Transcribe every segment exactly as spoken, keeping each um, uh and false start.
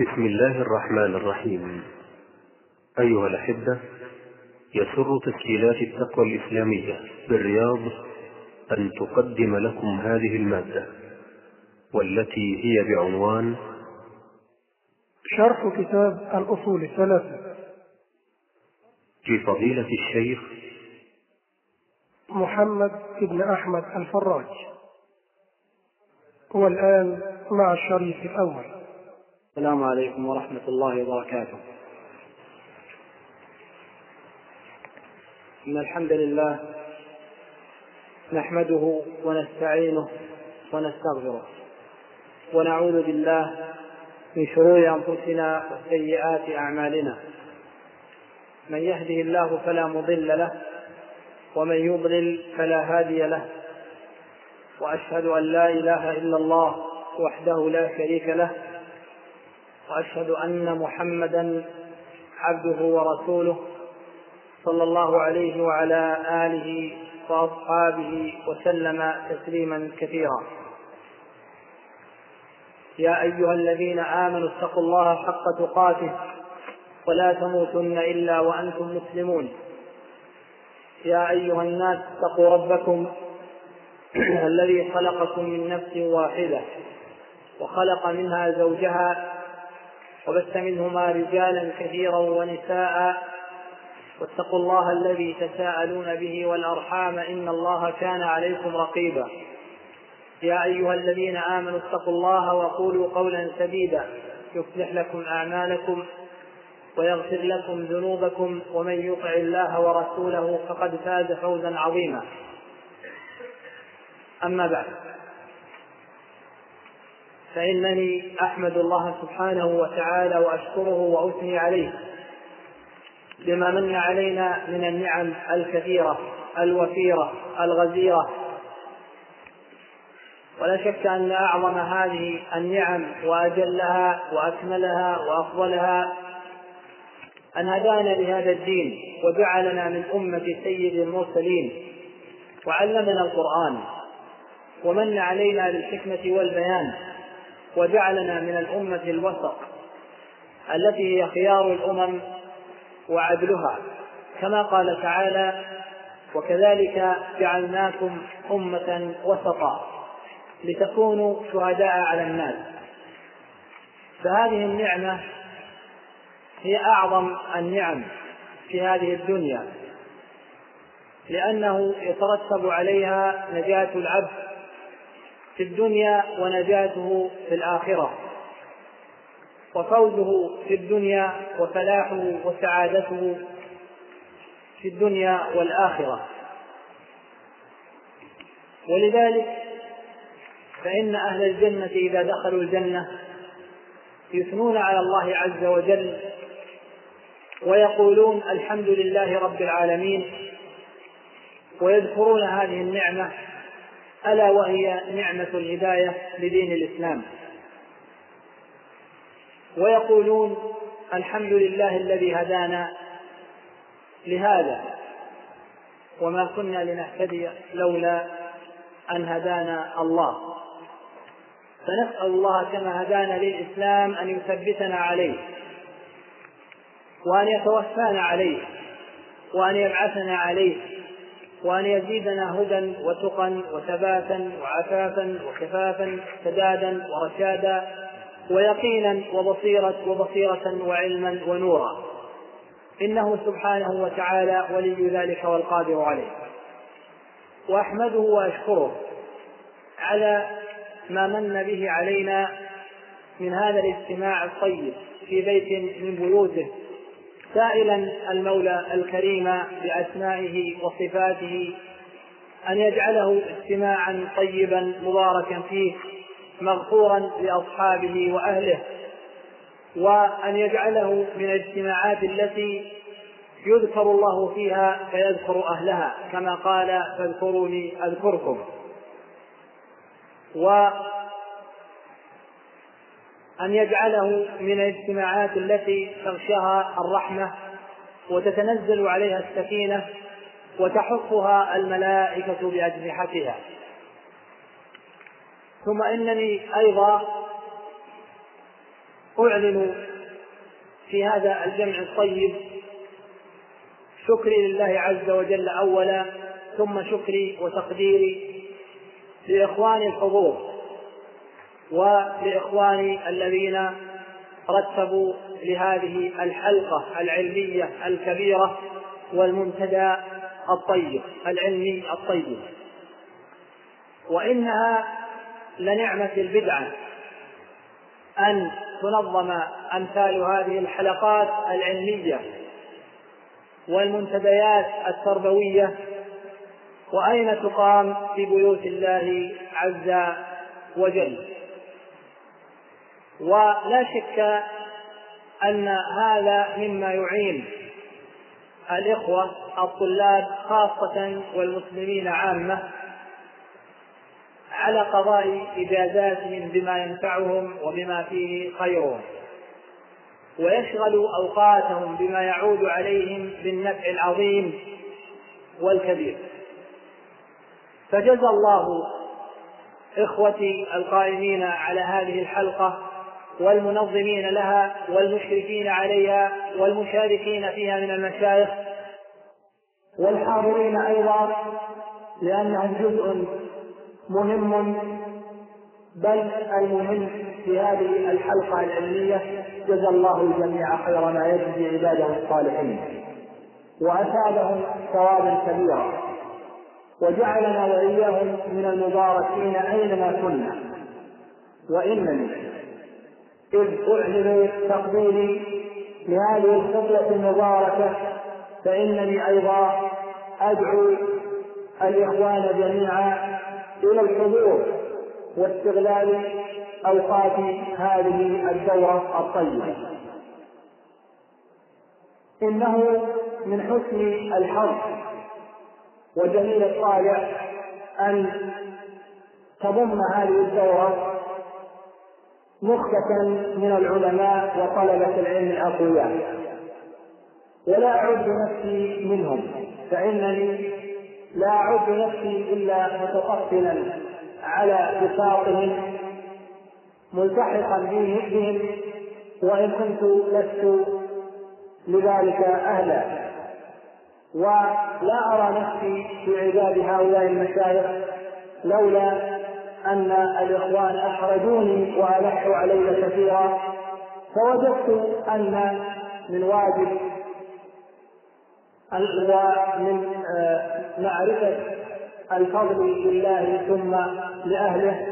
بسم الله الرحمن الرحيم. أيها الأحبة، يسر تسجيلات التقوى الإسلامية بالرياض أن تقدم لكم هذه المادة، والتي هي بعنوان شرح كتاب الأصول الثلاثة لفضيلة الشيخ محمد بن أحمد الفراج. والآن مع الشريط الأول. السلام عليكم ورحمة الله وبركاته. إن الحمد لله نحمده ونستعينه ونستغفره، ونعوذ بالله من شرور أنفسنا وسيئات أعمالنا. من يهده الله فلا مضل له، ومن يضلل فلا هادي له. وأشهد أن لا إله إلا الله وحده لا شريك له، وأشهد أن محمدا عبده ورسوله صلى الله عليه وعلى آله وأصحابه وسلم تسليما كثيرا. يا أيها الذين آمنوا اتقوا الله حق تقاته ولا تموتن إلا وأنتم مسلمون. يا أيها الناس اتقوا ربكم الذي خلقكم من نفس واحدة وخلق منها زوجها وبث منهما رجالا كثيرا ونساء، واتقوا الله الذي تساءلون به والأرحام إن الله كان عليكم رقيبا. يا أيها الذين آمنوا اتقوا الله وقولوا قولا سديدا يصلح لكم أعمالكم ويغفر لكم ذنوبكم، ومن يطع الله ورسوله فقد فاز فوزا عظيما. أما بعد، فإنني أحمد الله سبحانه وتعالى وأشكره وأثني عليه بما من علينا من النعم الكثيرة الوفيرة الغزيرة. ولا شك أن أعظم هذه النعم وأجلها وأكملها وأفضلها أن هدانا لهذا الدين وجعلنا من أمة سيد المرسلين، وعلمنا القرآن، ومن علينا بالحكمة والبيان، وجعلنا من الأمة الوسط التي هي خيار الأمم وعدلها، كما قال تعالى: وكذلك جعلناكم أمة وسطا لتكونوا شهداء على الناس. فهذه النعمة هي أعظم النعم في هذه الدنيا، لأنه يترتب عليها نجاة العبد في الدنيا ونجاته في الآخرة، وفوزه في الدنيا وفلاحه وسعادته في الدنيا والآخرة. ولذلك فإن أهل الجنة إذا دخلوا الجنة يثنون على الله عز وجل ويقولون: الحمد لله رب العالمين، ويذكرون هذه النعمة، ألا وهي نعمة الهداية لدين الإسلام. ويقولون: الحمد لله الذي هدانا لهذا، وما كنا لنهتدي لولا أن هدانا الله. فنسأل الله كما هدانا للإسلام أن يثبتنا عليه، وأن يتوفانا عليه، وأن يبعثنا عليه، وأن يزيدنا هدى وتقى وثباتا وعفافا وكفافا سدادا ورشادا ويقينا وبصيرة وبصيرة وعلما ونورا، إنه سبحانه وتعالى ولي ذلك والقادر عليه. وأحمده وأشكره على ما من به علينا من هذا الاجتماع الطيب في بيت من بيوته، سائلا المولى الكريم بأسمائه وصفاته أن يجعله اجتماعا طيبا مباركا فيه مغفورا لأصحابه وأهله، وأن يجعله من الاجتماعات التي يذكر الله فيها فيذكر أهلها، كما قال: فاذكروني أذكركم. وأن يجعله من الاجتماعات التي تغشاها الرحمة وتتنزل عليها السكينة وتحفها الملائكة بأجنحتها. ثم إنني أيضا أعلن في هذا الجمع الطيب شكري لله عز وجل أولا، ثم شكري وتقديري لإخواني الحضور ولإخواني الذين رتبوا لهذه الحلقة العلمية الكبيرة والمنتدى الطيب العلمي الطيب. وإنها لنعمة البدعة أن تنظم أمثال هذه الحلقات العلمية والمنتديات التربوية، وأين تقام في بيوت الله عز وجل. ولا شك أن هذا مما يعين الإخوة الطلاب خاصة والمسلمين عامة على قضاء إجازاتهم بما ينفعهم وبما فيه خيرهم، ويشغلوا أوقاتهم بما يعود عليهم بالنفع العظيم والكبير. فجزى الله إخوتي القائمين على هذه الحلقة والمنظمين لها والمشرفين عليها والمشاركين فيها من المشايخ والحاضرين أيضا، لأنهم جزء مهم بل المهم في هذه الحلقة العلمية. جزى الله الجميع خير ما يجزي عباده الصالحين، وأثابهم ثوابا كبيرا، وجعلنا وإياهم من المباركين أينما كنا. وإنني إذ أعلن تقديري لهذه الخطوة المباركة فإنني أيضا أدعو الإخوان جميعا إلى الحضور واستغلال أوقات هذه الدورة الطيبة. إنه من حسن الحظ وجميل الطالع أن تضم هذه الدورة نخبة من العلماء وطلبة العلم الأقوياء، ولا أعد نفسي منهم، فإنني لا أعد نفسي إلا متطفلا على بساطهم ملتحقا بهم، وإن كنت لست لذلك أهلا. ولا أرى نفسي في عباد هؤلاء المشايخ لولا أن الإخوان أحرجوني وألحوا علي كثيرا، فوجدت أن من واجب ومن معرفة الفضل لله ثم لأهله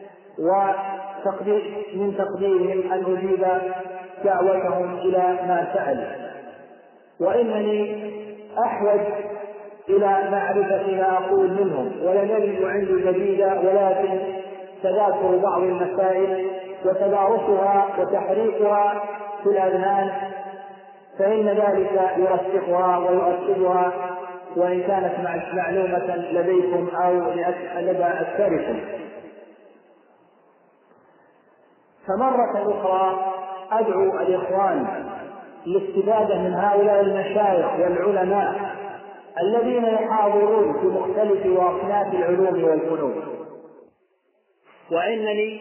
ومن تقديرهم أن أجيب دعوتهم إلى ما سأل. وإنني أحوج إلى معرفة ما أقول منهم، ولم يجد عندي جديدة، ولكن تذاكر بعض المسائل وتدارسها وتحريكها في الأذهان، فإن ذلك يرسخها ويؤكدها وإن كانت معلومة لديكم أو لدى أكثركم. فمرة أخرى أدعو الإخوان للاستفادة من هؤلاء المشايخ والعلماء الذين يحاضرون في مختلف وأصناف العلوم والفنون. وإنني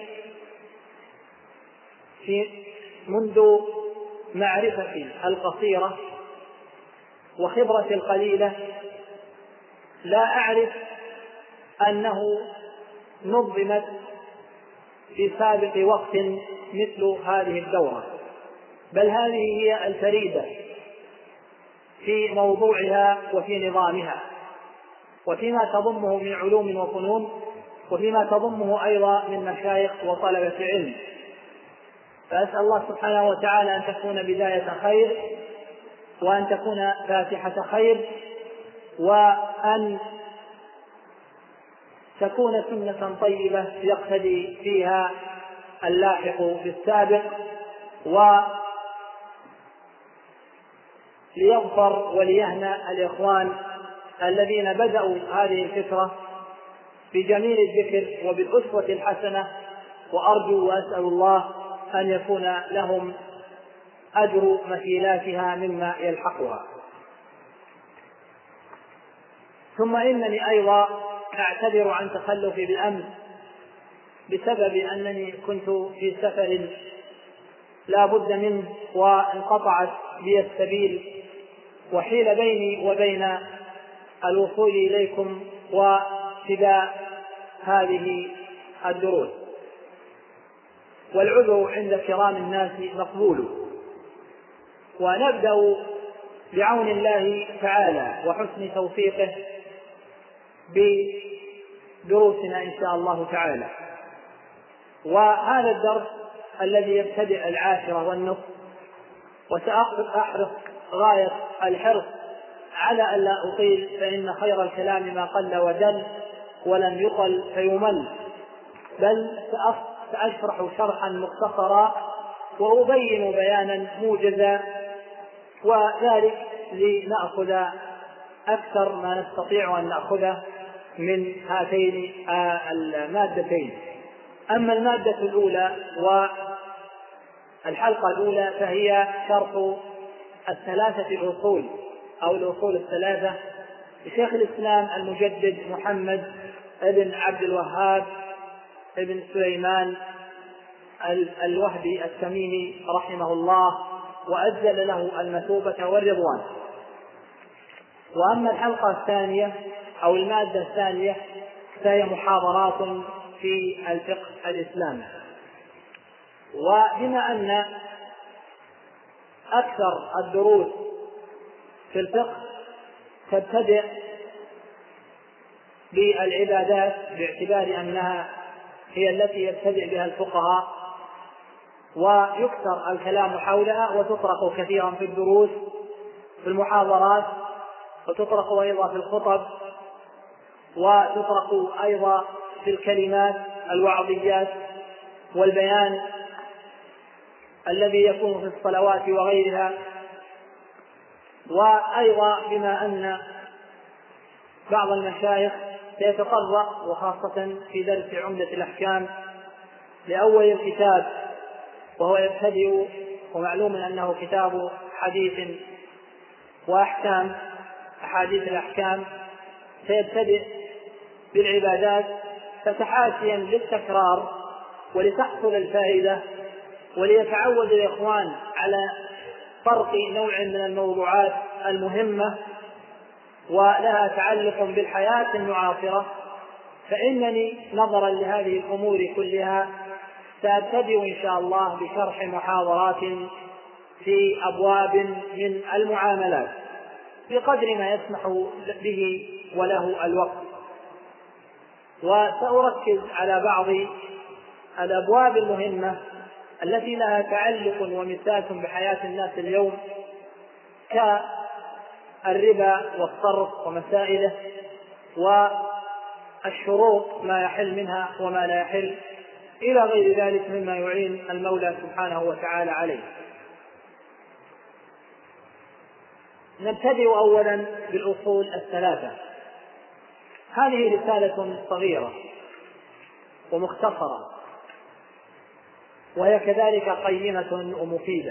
في منذ معرفتي القصيرة وخبرتي القليلة لا أعرف أنه نظمت في سابق وقت مثل هذه الدورة، بل هذه هي الفريدة في موضوعها وفي نظامها وفيما تضمه من علوم وفنون وفيما تضمه أيضا من مشايخ وطلبة علم. فأسأل الله سبحانه وتعالى أن تكون بداية خير وأن تكون فاتحة خير وأن تكون سنة طيبة يقتدي فيها اللاحق بالسابق، وليغفر وليهنأ الإخوان الذين بدأوا هذه الفكرة بجميل الذكر وبالأسوة الحسنة، وأرجو وأسأل الله أن يكون لهم أجر مثيلاتها مما يلحقها. ثم إنني أيضا أعتذر عن تخلفي بالأمس بسبب أنني كنت في سفر لا بد منه وانقطعت بي السبيل وحيل بيني وبين الوصول إليكم وابتداء هذه الدروس، والعذر عند كرام الناس مقبول. ونبدأ بعون الله تعالى وحسن توفيقه بدروسنا إن شاء الله تعالى. وهذا الدرس الذي يبتدئ العاشرة والنصف، وسأحرص غاية الحرص على أن لا أطيل، فإن خير الكلام ما قل ودل ولم يقل فيمل، بل سأشرح شرحا مختصرا وأبين بيانا موجزا، وذلك لنأخذ أكثر ما نستطيع أن نأخذه من هاتين المادتين. أما المادة الأولى والحلقة الأولى فهي شرح الثلاثة الأصول أو الأصول الثلاثة لشيخ الإسلام المجدد محمد ابن عبد الوهاب ابن سليمان الوهبي التميمي رحمه الله، وأجل له المثوبة والرضوان. وأما الحلقة الثانية أو المادة الثانية فهي محاضرات في الفقه الإسلامي. وبما أن أكثر الدروس في الفقه تبتدئ بالعبادات باعتبار أنها هي التي يبتدئ بها الفقهاء ويكثر الكلام حولها، وتطرق كثيرا في الدروس في المحاضرات، وتطرق أيضا في الخطب، وتطرق أيضا في الكلمات الوعظيات والبيان الذي يكون في الصلوات وغيرها. وأيضا بما أن بعض المشايخ سيتطرق وخاصة في درس عمدة الأحكام لأول الكتاب، وهو يبتدئ، ومعلوم أنه كتاب حديث وأحكام أحاديث الأحكام، سيبتدئ بالعبادات فتحاشيا للتكرار ولتحصل الفائدة، وليتعود الإخوان على فرق نوع من الموضوعات المهمة ولها تعلق بالحياة المعاصرة. فإنني نظرا لهذه الأمور كلها سأبتدئ إن شاء الله بشرح محاضرات في أبواب من المعاملات بقدر ما يسمح به وله الوقت، وسأركز على بعض الأبواب المهمة التي لها تعلق ومساس بحياة الناس اليوم، كالربا والصرف ومسائله، والشروط ما يحل منها وما لا يحل، إلى غير ذلك مما يعين المولى سبحانه وتعالى عليه. نبتدئ أولا بالأصول الثلاثة. هذه رسالة صغيرة ومختصرة، وهي كذلك قيمة ومفيدة،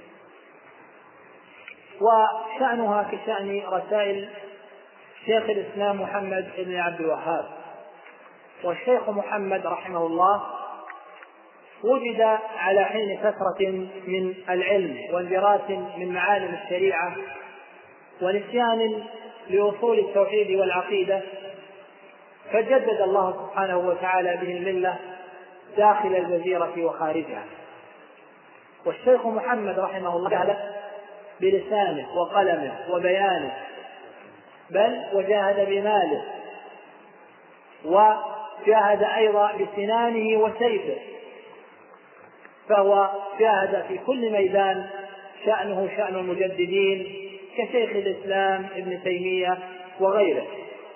وشأنها كشأن رسائل شيخ الإسلام محمد بن عبد الوهاب. والشيخ محمد رحمه الله وجد على حين فترة من العلم واندراس من معالم الشريعة ونسيان لأصول التوحيد والعقيدة، فجدد الله سبحانه وتعالى به الملة داخل الجزيرة وخارجها. والشيخ محمد رحمه الله جاهد بلسانه وقلمه وبيانه، بل وجاهد بماله، وجاهد أيضا بسنانه وسيفه، فهو جاهد في كل ميدان شأنه شأن المجددين كشيخ الإسلام ابن تيمية وغيره.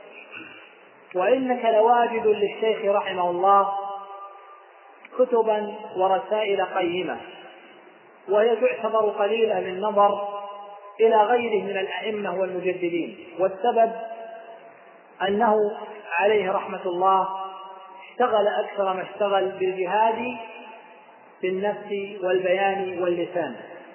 وإنك لواجد للشيخ رحمه الله كتبا ورسائل قيمة، وهي تعتبر قليلة من نظر إلى غيره من الأئمة والمجددين، والسبب أنه عليه رحمة الله اشتغل أكثر ما اشتغل بالجهاد بالنفس والبيان واللسان،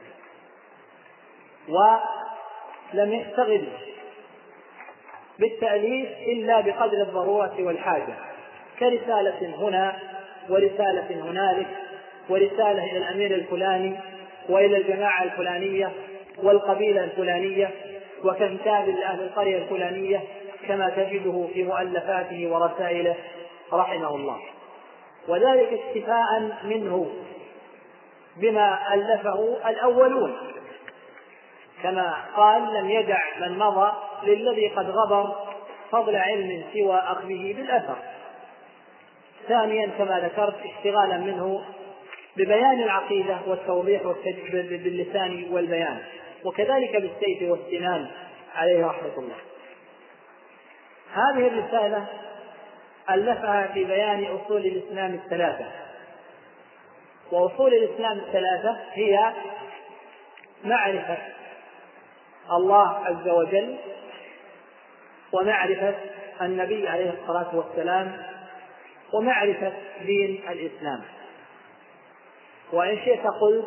ولم يشتغل بالتأليف إلا بقدر الضرورة والحاجة، كرسالة هنا ورسالة هنالك ورسالة إلى الأمير الفلاني وإلى الجماعة الفلانية والقبيلة الفلانية وكتاب لأهل القرية الفلانية كما تجده في مؤلفاته ورسائله رحمه الله، وذلك اكتفاء منه بما ألفه الأولون، كما قال: لم يدع من مضى للذي قد غبر فضل علم سوى أخذه بالأثر. ثانيا كما ذكرت اشتغالا منه ببيان العقيدة والتوضيح باللسان والبيان، وكذلك بالسيف والسنان عليه رحمة الله. هذه الرسالة ألفها في بيان أصول الإسلام الثلاثة، وأصول الإسلام الثلاثة هي معرفة الله عز وجل، ومعرفة النبي عليه الصلاة والسلام، ومعرفة دين الإسلام. وإن شئت قلت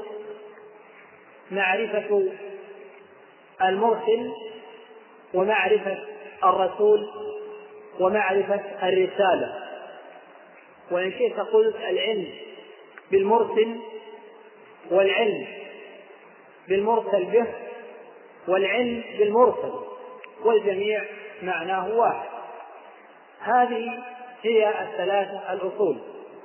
معرفة المرسل، ومعرفة الرسول، ومعرفة الرسالة. وإن شئت قلت العلم بالمرسل، والعلم بالمرسل به، والعلم بالمرسل، والجميع معناه واحد. هذه هي الثلاثة الأصول.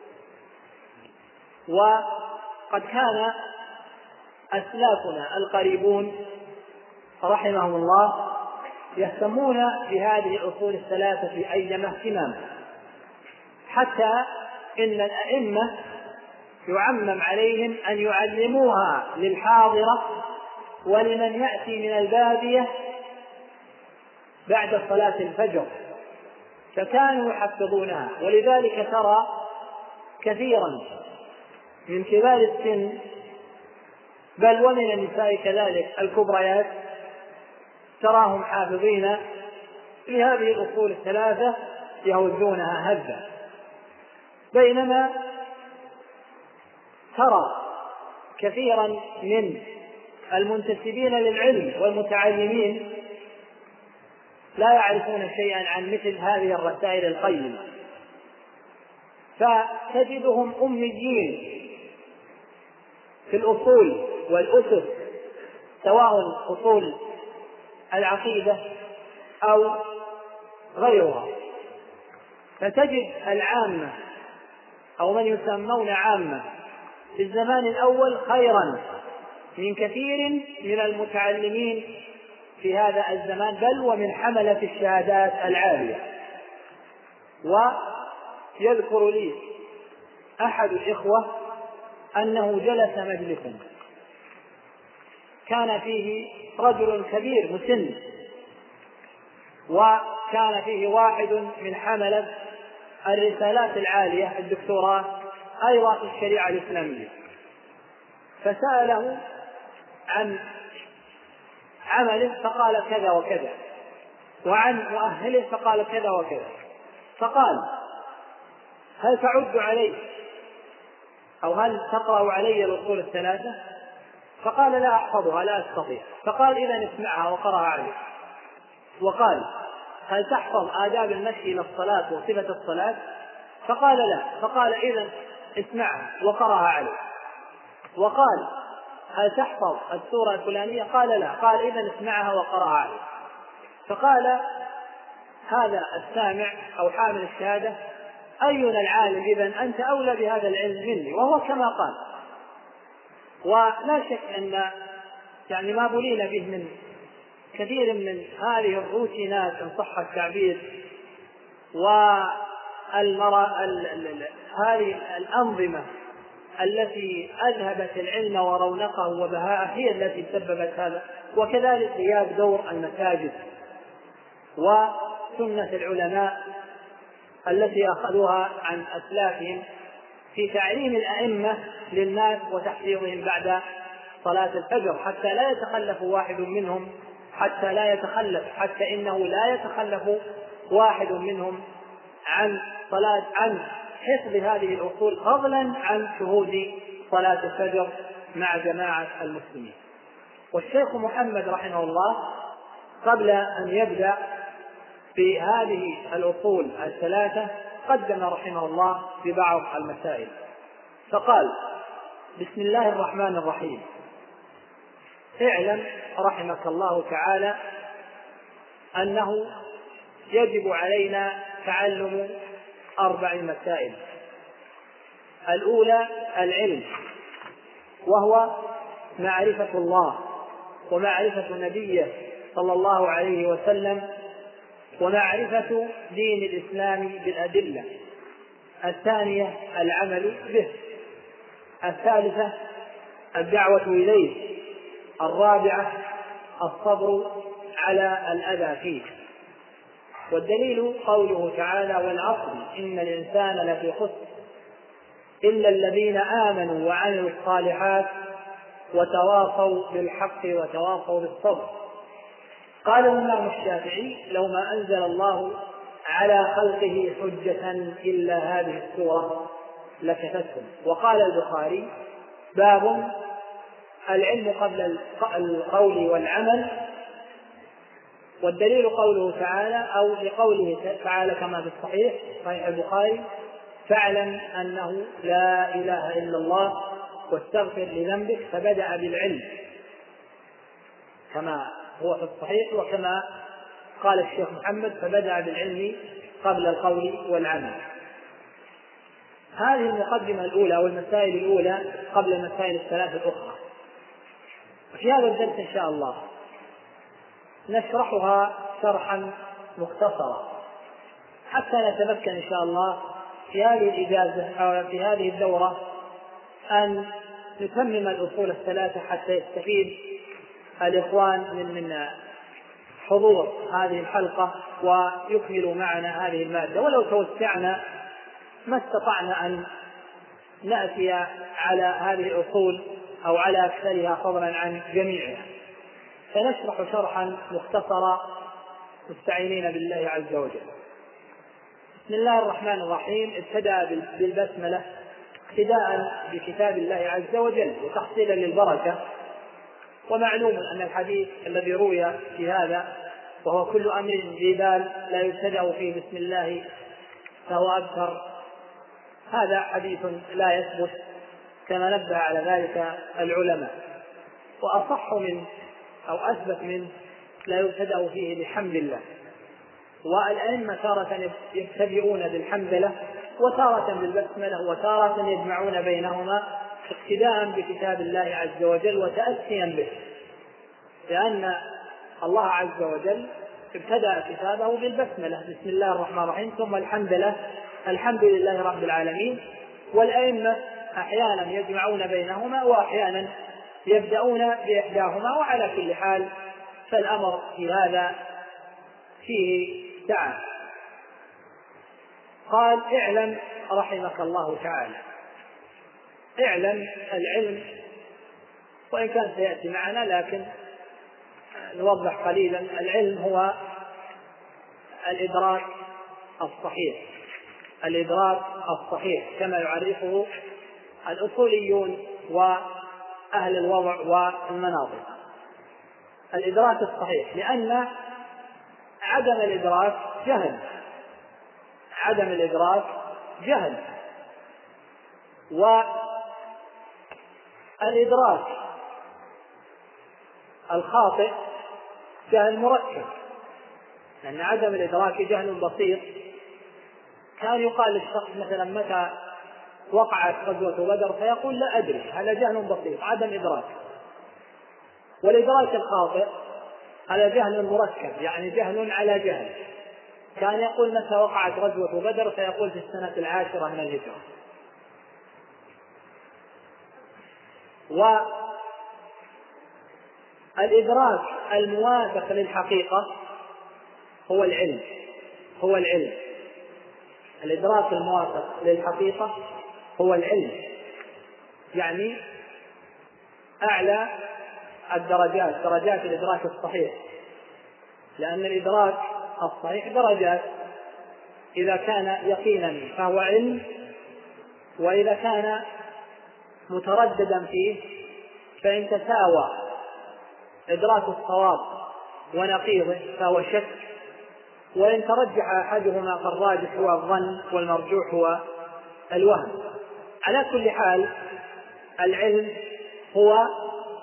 وقد كان أسلافنا القريبون رحمهم الله يهتمون بهذه الأصول الثلاثة في أيما اهتمام، حتى إن الأئمة يعمم عليهم أن يعلموها للحاضرة ولمن يأتي من البادية بعد صلاة الفجر، فكانوا يحفظونها. ولذلك ترى كثيرا من كبار السن، بل ومن النساء كذلك الكبريات، تراهم حافظين لهذه الأصول الثلاثة يهزونها هزا، بينما ترى كثيرا من المنتسبين للعلم والمتعلمين لا يعرفون شيئا عن مثل هذه الرسائل القيمة، فتجدهم أميين في الأصول والأسس، سواء أصول العقيدة أو غيرها. فتجد العامة أو من يسمون عامة في الزمان الأول خيرا من كثير من المتعلمين في هذا الزمان، بل ومن حملة الشهادات العالية. ويذكر لي أحد الإخوة أنه جلس مجلسا كان فيه رجل كبير مسن، وكان فيه واحد من حملة الرسالات العالية الدكتوراه أيضا في الشريعة الإسلامية، فسأله عن عمله فقال كذا وكذا، وعن مؤهله فقال كذا وكذا. فقال: هل تعد علي أو هل تقرأ علي الأصول الثلاثة؟ فقال: لا أحفظها، لا أستطيع. فقال: إذن اسمعها وقرأها عليك. وقال: هل تحفظ آداب المشي إلى الصلاة وصفة الصلاة؟ فقال: لا. فقال: إذن اسمعها وقرأها عليك. وقال: هل تحفظ السورة الفلانية؟ قال: لا. قال: إذن اسمعها وقرأها عليك. فقال هذا السامع أو حامل الشهادة: أينا العالم إذن؟ أنت أولى بهذا العلم مني. وهو كما قال. ولا شك أن يعني ما بلينا به من كثير من هذه الروتينات إن صح التعبير، والمرا هذه الأنظمة التي أذهبت العلم ورونقه وبهاءه هي التي سببت هذا. وكذلك غياب دور المساجد وسنة العلماء التي أخذوها عن أسلافهم في تعليم الأئمة للناس وتحفيظهم بعد صلاة الفجر، حتى لا يتخلف واحد منهم حتى لا يتخلف حتى إنه لا يتخلف واحد منهم عن صلاة عن حفظ هذه الأصول، فضلا عن شهود صلاة الفجر مع جماعة المسلمين. والشيخ محمد رحمه الله قبل أن يبدأ في هذه الأصول الثلاثة قدم رحمه الله ببعض المسائل، فقال: بسم الله الرحمن الرحيم، اعلم رحمك الله تعالى أنه يجب علينا تعلم أربع مسائل. الأولى العلم، وهو معرفة الله ومعرفة نبيه صلى الله عليه وسلم ومعرفة دين الإسلام بالأدلة. الثانية العمل به. الثالثة الدعوة إليه. الرابعة الصبر على الأذى فيه. والدليل قوله تعالى: والعصر إن الإنسان لفي خسر إلا الذين آمنوا وعملوا الصالحات وتواصوا بالحق وتواصوا بالصبر. قال الإمام الشافعي: لو ما أنزل الله على خلقه حجة إلا هذه السورة لكفتهم. وقال البخاري: باب العلم قبل القول والعمل. والدليل قوله تعالى أو لقوله تعالى كما في الصحيح صحيح البخاري: فاعلم أنه لا إله إلا الله واستغفر لذنبك، فبدأ بالعلم كما هو في الصحيح، وكما قال الشيخ محمد: فبدأ بالعلم قبل القول والعمل. هذه المقدمة الأولى والمسائل الأولى قبل المسائل الثلاث الأخرى. في هذا الدرس إن شاء الله نشرحها شرحا مختصرا حتى نتمكن إن شاء الله في هذه الإجازة أو في هذه الدورة أن نتمم الأصول الثلاثة حتى يستفيد الإخوان من من حضور هذه الحلقة ويكملوا معنا هذه المادة. ولو توسعنا ما استطعنا أن نأتي على هذه الأصول أو على أكثرها فضلا عن جميعها، فنشرح شرحا مختصرا مستعينين بالله عز وجل. بسم الله الرحمن الرحيم. ابتدأ بالبسملة اقتداء بكتاب الله عز وجل وتحصيلا للبركة. ومعلوم أن الحديث الذي روي في هذا وهو: كل أمر ذي بال لا يبتدأ فيه بسم الله فهو أبتر، هذا حديث لا يثبت كما نبه على ذلك العلماء. وأصح من أو أثبت من لا يبتدأ فيه بحمد الله. والأئمة تارة يبتدئون بالحمدلة وتارة بالبسملة وتارة يجمعون بينهما اقتداء بكتاب الله عز وجل وتأسيا به، لأن الله عز وجل ابتدأ كتابه بالبسملة: بسم الله الرحمن الرحيم، ثم الحمدلله الحمد لله رب العالمين. والأئمة أحيانا يجمعون بينهما وأحيانا يبدأون بإحداهما، وعلى كل حال فالأمر في هذا فيه سعة. قال: اعلم رحمك الله تعالى. اعلم العلم، وإن كان سيأتي معنا لكن نوضح قليلا. العلم هو الإدراك الصحيح، الإدراك الصحيح كما يعرفه الأصوليون وأهل الوضع والمناطق. الإدراك الصحيح، لأن عدم الإدراك جهل، عدم الإدراك جهل. والإدراك الخاطئ جهل مركب، لأن عدم الإدراك جهل بسيط. كان يقال للشخص مثلا: متى وقعت غزوة بدر؟ فيقول: لا أدري. هذا جهل بسيط، عدم إدراك. والإدراك الخاطئ هذا جهل مركب، يعني جهل على جهل. كان يقول: متى وقعت غزوة بدر؟ فيقول: في السنة العاشرة من الهجرة. والإدراك الموافق للحقيقة هو العلم، هو العلم. الإدراك الموافق للحقيقة هو العلم، يعني أعلى الدرجات، درجات الإدراك الصحيح. لأن الإدراك الصحيح درجات: إذا كان يقينا فهو علم، وإذا كان مترددا فيه فإن تساوى إدراك الصواب ونقيضه فهو شك، وإن ترجح أحدهما فالراجح هو الظن والمرجوح هو الوهم. على كل حال العلم هو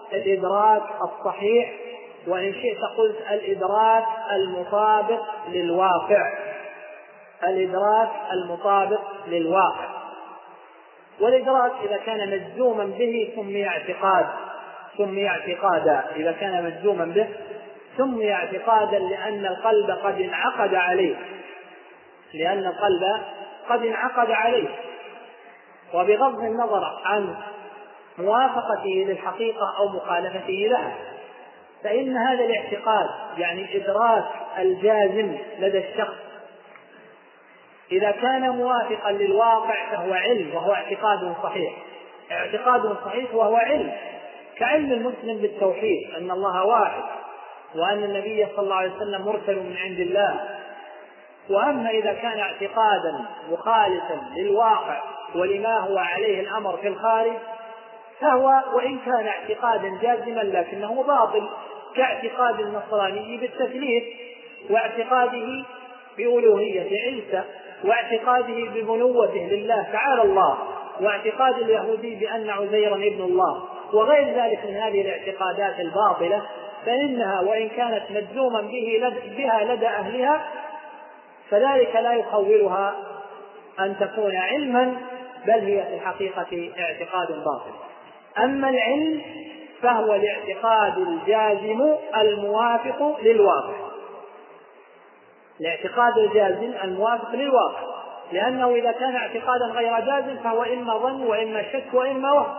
الإدراك الصحيح، وإن شئت قلت الإدراك المطابق للواقع، الإدراك المطابق للواقع. والإدراك إذا كان مجزوما به سمي اعتقاد، سمي اعتقادا، إذا كان مجزوما به سمي اعتقادا لأن القلب قد انعقد عليه، لأن القلب قد انعقد عليه. وبغض النظر عن موافقته للحقيقة أو مخالفته لها، فإن هذا الاعتقاد يعني الإدراك الجازم لدى الشخص إذا كان موافقا للواقع فهو علم وهو اعتقاد صحيح، اعتقاد صحيح وهو علم، كعلم المسلم بالتوحيد أن الله واحد وأن النبي صلى الله عليه وسلم مرسل من عند الله. وأما إذا كان اعتقادا مخالفا للواقع ولما هو عليه الأمر في الخارج فهو وإن كان اعتقادا جازما لكنه باطل، كاعتقاد النصراني بالتثليث واعتقاده بألوهية عيسى واعتقاده ببنوته لله تعالى الله، واعتقاد اليهودي بأن عزيرا ابن الله وغير ذلك من هذه الاعتقادات الباطلة، فإنها وإن كانت مجزوما به بها لدى أهلها فذلك لا يخولها أن تكون علما، بل هي في الحقيقة اعتقاد باطل. أما العلم فهو الاعتقاد الجازم الموافق للواقع، الاعتقاد الجازم الموافق للواقع، لأنه إذا كان اعتقادا غير جازم فهو إما ظن وإما شك وإما وهم،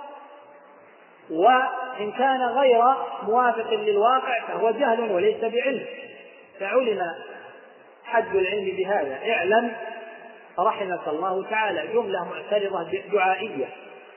وإن كان غير موافق للواقع فهو جهل وليس بعلم. فعلم حد العلم بهذا. اعلم رحمك الله تعالى جملة معترضة دعائية.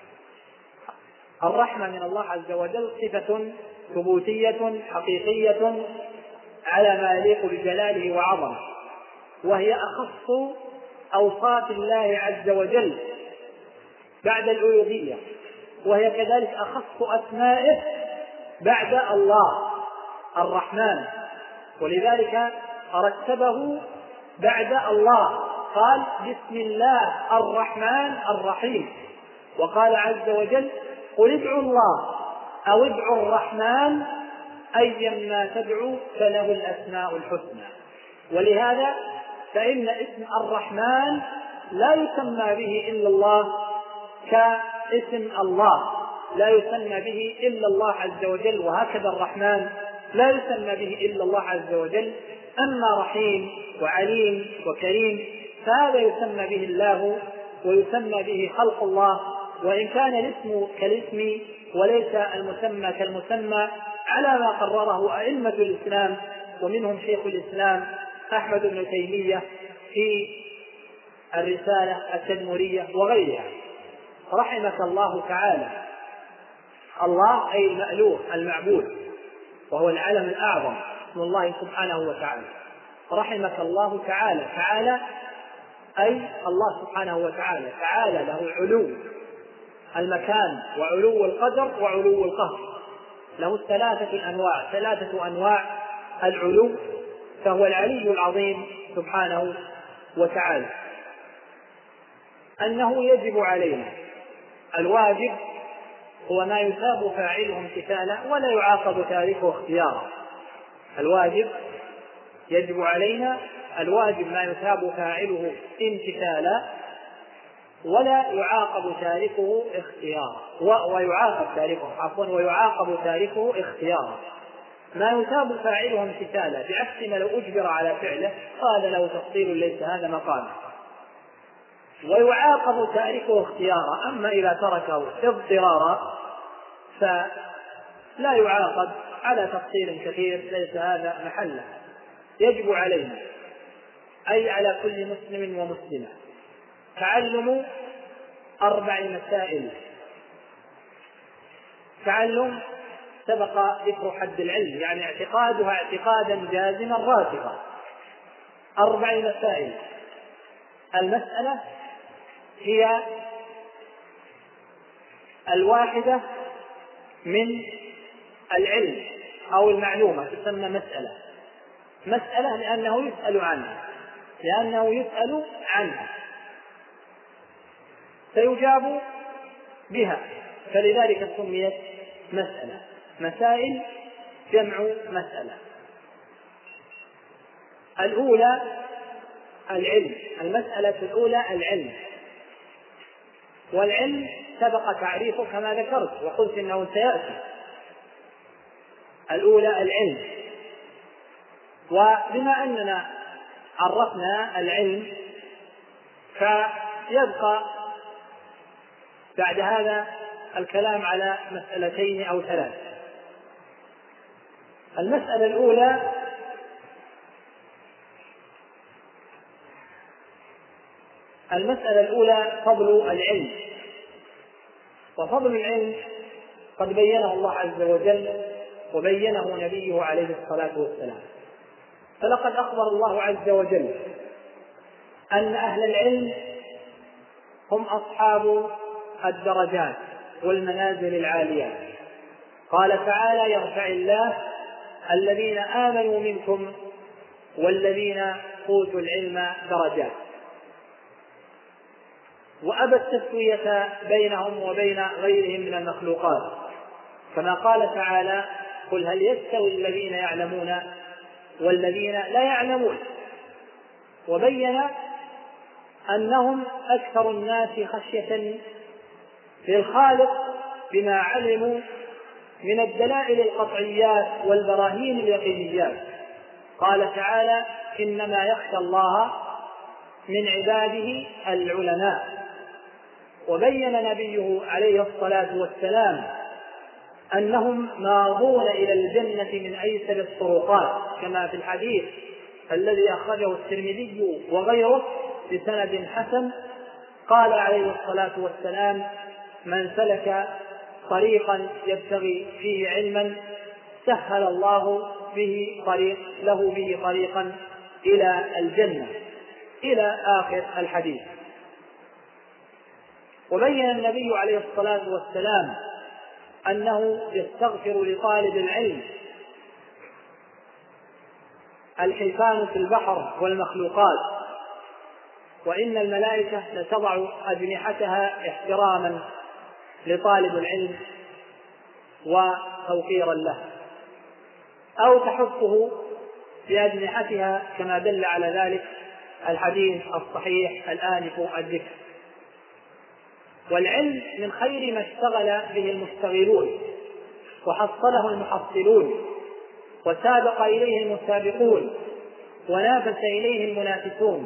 الرحمة من الله عز وجل صفة ثبوتية حقيقية على ما يليق بجلاله وعظمه، وهي أخص أوصاف الله عز وجل بعد الألوهية، وهي كذلك أخص أسمائه بعد الله الرحمن، ولذلك رتبه بعد الله قال بسم الله الرحمن الرحيم، وقال عز وجل قل ادعوا الله أو ادعوا الرحمن أيما تدعوا فله الأسماء الحسنى. ولهذا فإن اسم الرحمن لا يسمى به إلا الله كاسم الله، لا يسمى به إلا الله عز وجل، وهكذا الرحمن لا يسمى به إلا الله عز وجل. أما رحيم وعليم وكريم فهذا يسمى به الله ويسمى به خلق الله، وإن كان الاسم كالاسم وليس المسمى كالمسمى على ما قرره أئمة الإسلام، ومنهم شيخ الإسلام أحمد بن تيمية في الرسالة التدمرية وغيرها. رحمك الله تعالى. الله أي المألوه المعبود، وهو العلم الأعظم اسم الله سبحانه وتعالى. رحمك الله تعالى. تعالى أي الله سبحانه وتعالى، تعالى له علو المكان وعلو القدر وعلو القهر، له ثلاثة الأنواع ثلاثة أنواع العلو، فهو العلي العظيم سبحانه وتعالى. أنه يجب علينا، الواجب هو ما يثاب فاعله امتثالا ولا يعاقب تاركه اختيارا. الواجب يجب علينا، الواجب ما يثاب فاعله امتثالا ولا يعاقب تاركه اختيارا، ويعاقب تاركه عفوا ويعاقب تاركه اختيارا. ما يثاب فاعله امتثالا بعكس ما لو أجبر على فعله قال له تفصيل ليس هذا مقامه، ويعاقب تاركه اختيارا. أما إذا تركه اضطرارا فلا يعاقب على تفصيل كثير ليس هذا محله. يجب علينا أي على كل مسلم ومسلمة تعلم أربع مسائل. تعلم سبق ذكر حد العلم، يعني اعتقادها اعتقادا جازما راسخا. أربع مسائل. المسألة هي الواحدة من العلم أو المعلومة تسمى مسألة. مسألة لأنه يسأل عنها، لأنه يسأل عنها فيجاب بها، فلذلك سميت مسألة. مسائل جمع مسألة. الأولى العلم، المسألة الأولى العلم، والعلم سبق تعريفه كما ذكرت وقلت إنه سيأتي. الأولى العلم، وبما أننا عرفنا العلم فيبقى بعد هذا الكلام على مسألتين أو ثلاث. المسألة الأولى المسألة الأولى فضل العلم. وفضل العلم قد بينه الله عز وجل وبينه نبيه عليه الصلاة والسلام. فلقد أخبر الله عز وجل أن أهل العلم هم أصحاب الدرجات والمنازل العالية. قال تعالى: يرفع الله الذين آمنوا منكم والذين أوتوا العلم درجات. وأبى التسوية بينهم وبين غيرهم من المخلوقات، كما قال تعالى: قل هل يستوي الذين يعلمون والذين لا يعلمون. وبين أنهم أكثر الناس خشية للخالق بما علموا من الدلائل القطعيات والبراهين اليقينيات. قال تعالى: إنما يخشى الله من عباده العلماء. وبين نبيه عليه الصلاة والسلام أنهم ماضون إلى الجنة من أيسر الطرقات، كما في الحديث الذي أخرجه الترمذي وغيره بسند حسن. قال عليه الصلاة والسلام: من سلك طريقا يبتغي فيه علما سهل الله به طريق له به طريقا إلى الجنة، إلى آخر الحديث. وبين النبي عليه الصلاة والسلام أنه يستغفر لطالب العلم الحيتان في البحر والمخلوقات، وإن الملائكة لتضع أجنحتها احتراما لطالب العلم وتوقيرا له، أو تحفه بأجنحتها كما دل على ذلك الحديث الصحيح الآنف الذكر. والعلم من خير ما اشتغل به المشتغلون وحصله المحصلون وسابق إليه المسابقون ونافس إليه المنافسون،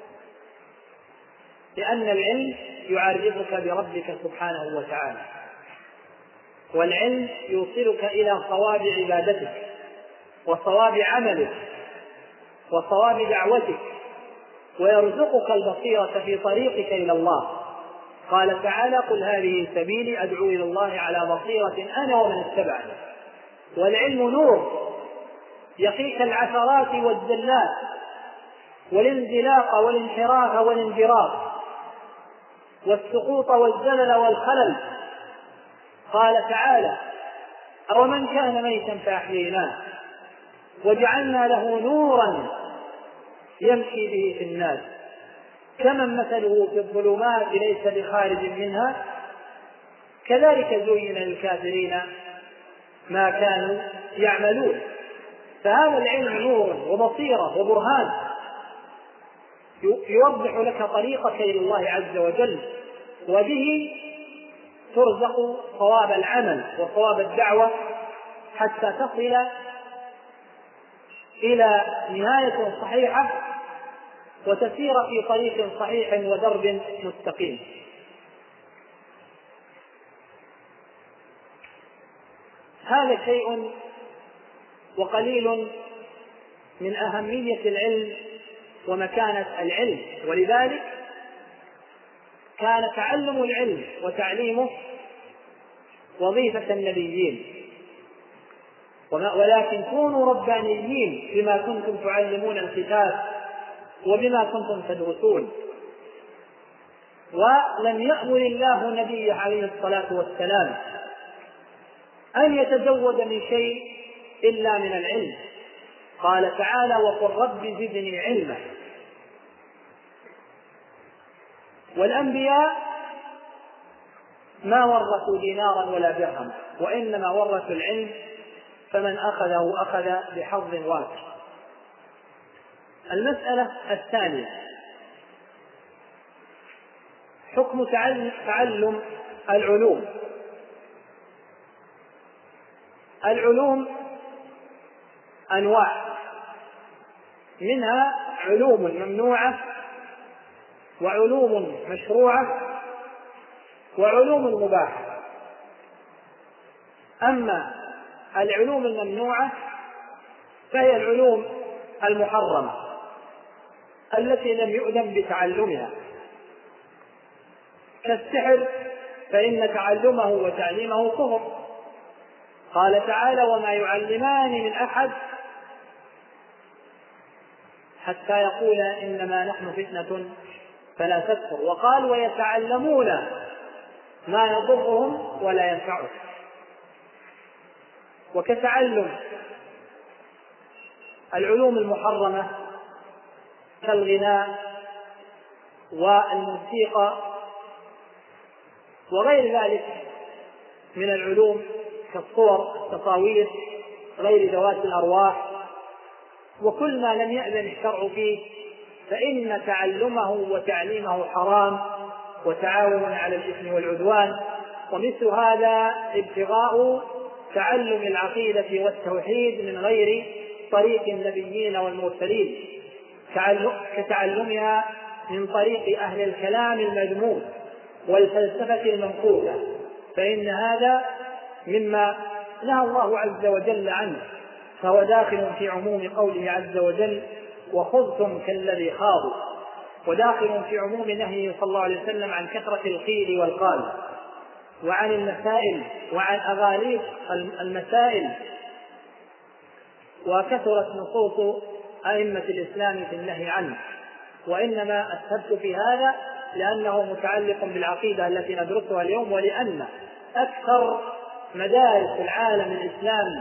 لأن العلم يعرفك بربك سبحانه وتعالى، والعلم يوصلك إلى صواب عبادتك وصواب عملك وصواب دعوتك، ويرزقك البصيرة في طريقك إلى الله. قال تعالى: قل هذه سبيلي أدعو إلى الله على بصيرة أنا ومن اتبعني. والعلم نور يقيك العثرات والزلات والانزلاق والانحراف والانجراف والسقوط والزلل والخلل. قال تعالى: أومن كان ميتا فأحييناه وجعلنا له نورا يمشي به في الناس كمن مثله في الظلمات ليس بخارج منها كذلك زين للكافرين ما كانوا يعملون. فهذا العلم نور وبصيرة وبرهان يوضح لك طريقك إلى الله عز وجل، وبه ترزق صواب العمل وصواب الدعوة حتى تصل إلى نهاية صحيحة وتسير في طريق صحيح ودرب مستقيم. هذا شيء وقليل من أهمية العلم ومكانة العلم، ولذلك كان تعلم العلم وتعليمه وظيفة النبيين. ولكن كونوا ربانيين بما كنتم تعلمون الكتاب وبما كنتم تدرسون. ولم يأمر الله نبيه عليه الصلاة والسلام أن يتزود من شيء إلا من العلم. قال تعالى: وقل رب زدني علما. والأنبياء ما ورثوا دينارا ولا درهما، وإنما ورثوا العلم فمن أخذه أخذ بحظ وافر. المسألة الثانية حكم تعلم العلوم. العلوم أنواع، منها علوم ممنوعة وعلوم مشروعة وعلوم مباحة. أما العلوم الممنوعة فهي العلوم المحرمة التي لم يؤذن بتعلمها، كالسحر فإن تعلمه وتعليمه كفر. قال تعالى: وما يعلمان من أحد حتى يقولا إنما نحن فتنة فلا تكفر. وقال: ويتعلمون ما يضرهم ولا ينفعهم. وكتعلم العلوم المحرمة كالغناء والموسيقى وغير ذلك من العلوم كالصور، التصاوير غير ذوات الأرواح، وكل ما لم يأذن الشرع فيه فإن تعلمه وتعليمه حرام وتعاون على الإثم والعدوان. ومثل هذا ابتغاء تعلم العقيدة والتوحيد من غير طريق النبيين والمرسلين، كتعلمها من طريق أهل الكلام المذموم والفلسفة المنقوصة، فإن هذا مما نهى الله عز وجل عنه، فهو داخل في عموم قوله عز وجل: وخذتم كالذي خاضوا، وداخل في عموم نهيه صلى الله عليه وسلم عن كثرة القيل والقال وعن المسائل وعن أغاليق المسائل. وكثرت نصوص أئمة الإسلام في النهي عنه، وإنما أسهبت في هذا لأنه متعلق بالعقيدة التي ندرسها اليوم، ولأن أكثر مدارس العالم الإسلامي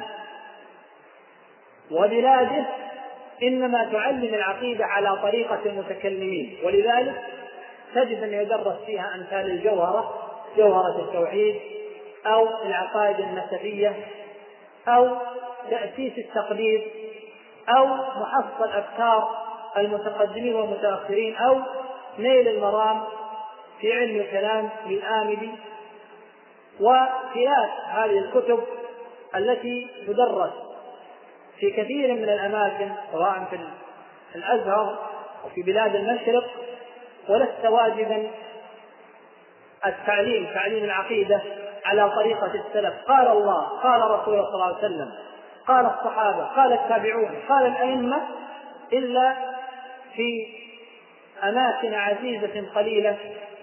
وبلاده إنما تعلم العقيدة على طريقة المتكلمين، ولذلك تجد أن يدرس فيها أمثال الجوهرة، جوهرة التوحيد، أو العقائد النسفية، أو تأسيس التقليد، أو محصل أفكار المتقدمين والمتأخرين، أو نيل المرام في علم الكلام للآمدي، وخلاف هذه الكتب التي تدرس في كثير من الأماكن سواء في الأزهر وفي بلاد المشرق، ولست واجبا التعليم تعليم العقيدة على طريقة السلف. قال الله، قال رسول صلى الله عليه وسلم، قال الصحابة، قال التابعون، قال الأئمة، إلا في أماكن عزيزة قليلة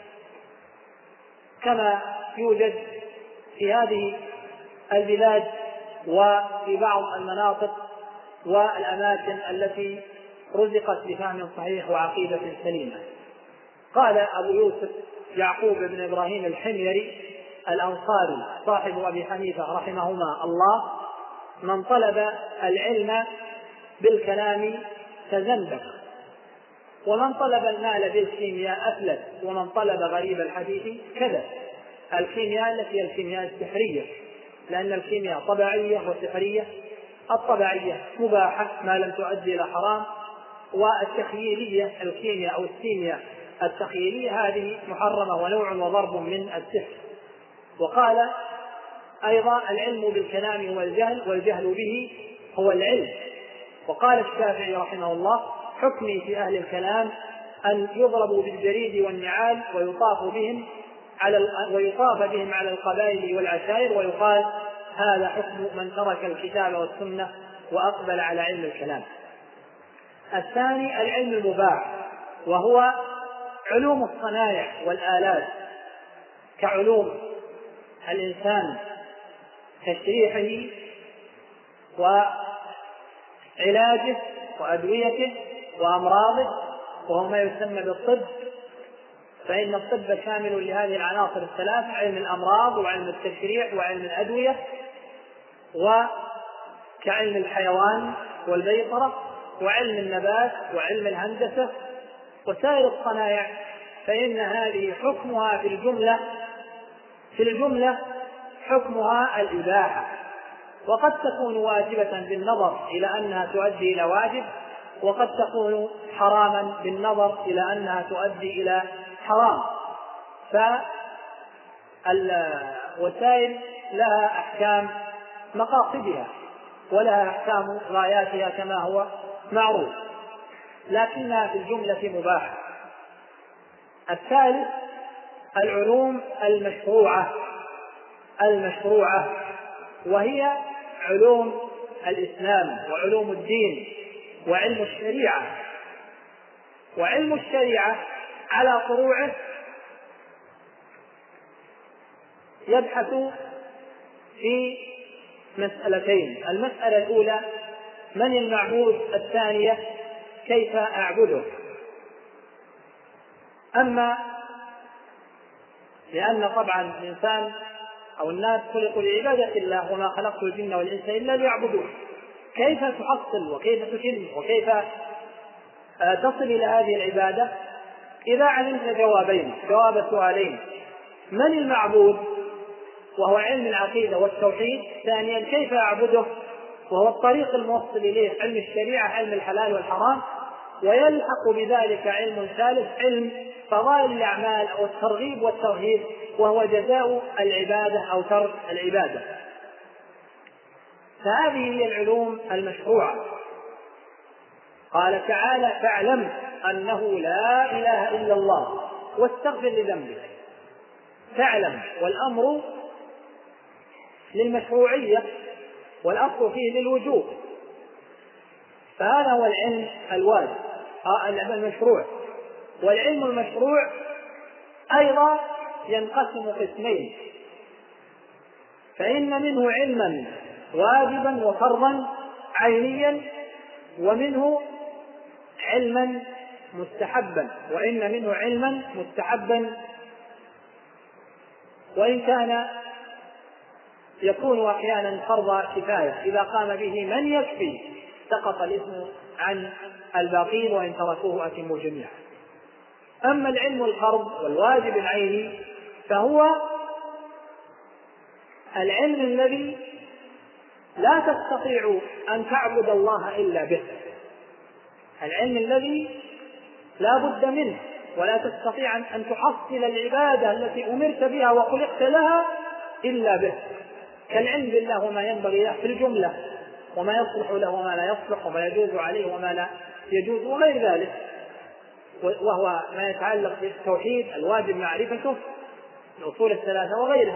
كما يوجد في هذه البلاد وفي بعض المناطق والأماكن التي رزقت بفهم صحيح وعقيدة سليمة. قال أبو يوسف يعقوب بن إبراهيم الحميري الأنصاري صاحب أبي حنيفة رحمهما الله: من طلب العلم بالكلام تزندق، ومن طلب المال بالكيمياء أفلت، ومن طلب غريب الحديث كذب. الكيمياء التي هي الكيمياء السحرية، لأن الكيمياء طبيعية وسحرية. الطبيعية مباحة ما لم تؤدي إلى حرام، والتخييلية الكيمياء أو الكيمياء التخييلية هذه محرمة ونوع وضرب من السحر. وقال أيضا: العلم بالكلام هو الجهل، والجهل به هو العلم. وقال الشافعي رحمه الله: حكمي في أهل الكلام أن يضربوا بالجريد والنعال ويطاف بهم على ويطاف بهم على القبائل والعشائر، ويقال هذا حكم من ترك الكتاب والسنة وأقبل على علم الكلام. الثاني العلم المباح، وهو علوم الصنايع والآلات، كعلوم الإنسان، تشريحه وعلاجه وأدويته وأمراضه، وهو ما يسمى بالطب، فإن الطب شامل لهذه العناصر الثلاث: علم الأمراض وعلم التشريح وعلم الأدوية، وكعلم الحيوان والبيطرة وعلم النبات وعلم الهندسة وسائر الصنائع، فإن هذه حكمها في الجملة في الجملة حكمها الإباحة، وقد تكون واجبة بالنظر إلى أنها تؤدي إلى واجب، وقد تكون حراما بالنظر إلى أنها تؤدي إلى حرام. فالوسائل لها أحكام مقاصدها ولها أحكام غاياتها كما هو معروف، لكنها في الجملة مباحة. الثالث العلوم المشروعة المشروعة وهي علوم الإسلام وعلوم الدين وعلم الشريعة. وعلم الشريعة على فروعه يبحث في مسألتين: المسألة الأولى من المعبود، الثانية كيف أعبده. أما لأن طبعا الإنسان أو الناس خلقوا لعبادة الله وما خلقت الجن والإنس إلا ليعبدون، كيف تحصل وكيف تتم وكيف تصل إلى هذه العبادة؟ إذا علمت جوابين، جواب سؤالين: من المعبود وهو علم العقيدة والتوحيد، ثانيا كيف أعبده وهو الطريق الموصل إليه علم الشريعة، علم الحلال والحرام، ويلحق بذلك علم ثالث علم فضائل الأعمال أو الترغيب والترهيب وهو جزاء العبادة أو ترك العبادة. فهذه هي العلوم المشروعة. قال تعالى: فاعلم أنه لا إله إلا الله واستغفر لذنبك. فاعلم، والأمر للمشروعية والأصل فيه للوجوب، فهذا هو العلم الواجب العلم المشروع. والعلم المشروع أيضا ينقسم قسمين: فإن منه علما واجبا وفرضا عينيا، ومنه علما مستحبا، وإن منه علما مستحبا وإن كان يكون أحيانا فرض كفاية، إذا قام به من يكفي سقط الإثم عن الباقين وإن تركوه أتموا جميعا. أما العلم الفرض والواجب العيني فهو العلم الذي لا تستطيع أن تعبد الله إلا به، العلم الذي لا بد منه ولا تستطيع أن تحصل العبادة التي أمرت بها وخلقت لها إلا به، كالعلم بالله وما ينبغي له في الجملة، وما يصلح له وما لا يصلح، وما يجوز عليه وما لا يجوز وغير ذلك، وهو ما يتعلق بالتوحيد الواجب معرفته، الأصول الثلاثة وغيرها.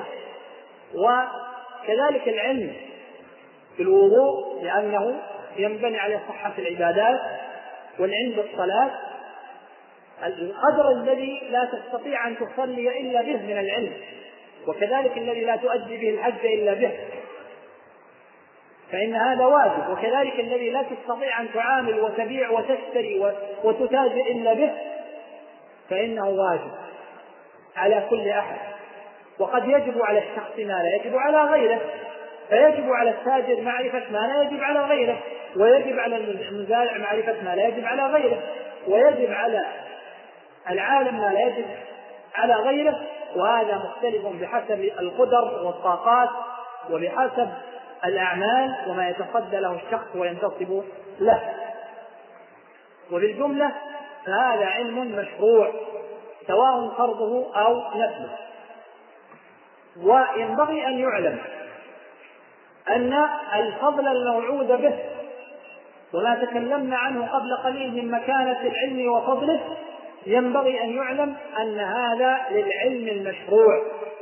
وكذلك العلم بالوضوء لأنه ينبني على صحة العبادات، والعلم بالصلاة القدر الذي لا تستطيع أن تصلي إلا به من العلم، وكذلك الذي لا تؤدي به الحج إلا به فإن هذا واجب، وكذلك الذي لا تستطيع أن تعامل وتبيع وتشتري وتتاجر إلا به فإنه واجب على كل أحد. وقد يجب على الشخص ما لا يجب على غيره، فيجب على التاجر معرفة ما لا يجب على غيره، ويجب على المزارع معرفة ما لا يجب على غيره، ويجب على العالم ما لا يجب على غيره، وهذا مختلف بحسب القدر والطاقات وبحسب الأعمال وما يتصدى له الشخص وينتصب له. وبالجملة فهذا علم مشروع سواء فرضه أو نفله. وينبغي أن يعلم أن الفضل الموعود به وما تكلمنا عنه قبل قليل من مكانة العلم وفضله ينبغي أن يعلم أن هذا للعلم المشروع،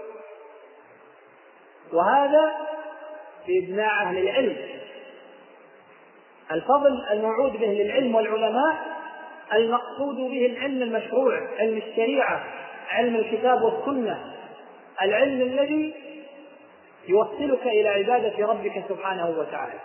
وهذا بإجماع أهل العلم. الفضل الموعود به للعلم والعلماء المقصود به العلم المشروع، علم الشريعة، علم الكتاب والسنة، العلم الذي يوصلك إلى عبادة ربك سبحانه وتعالى،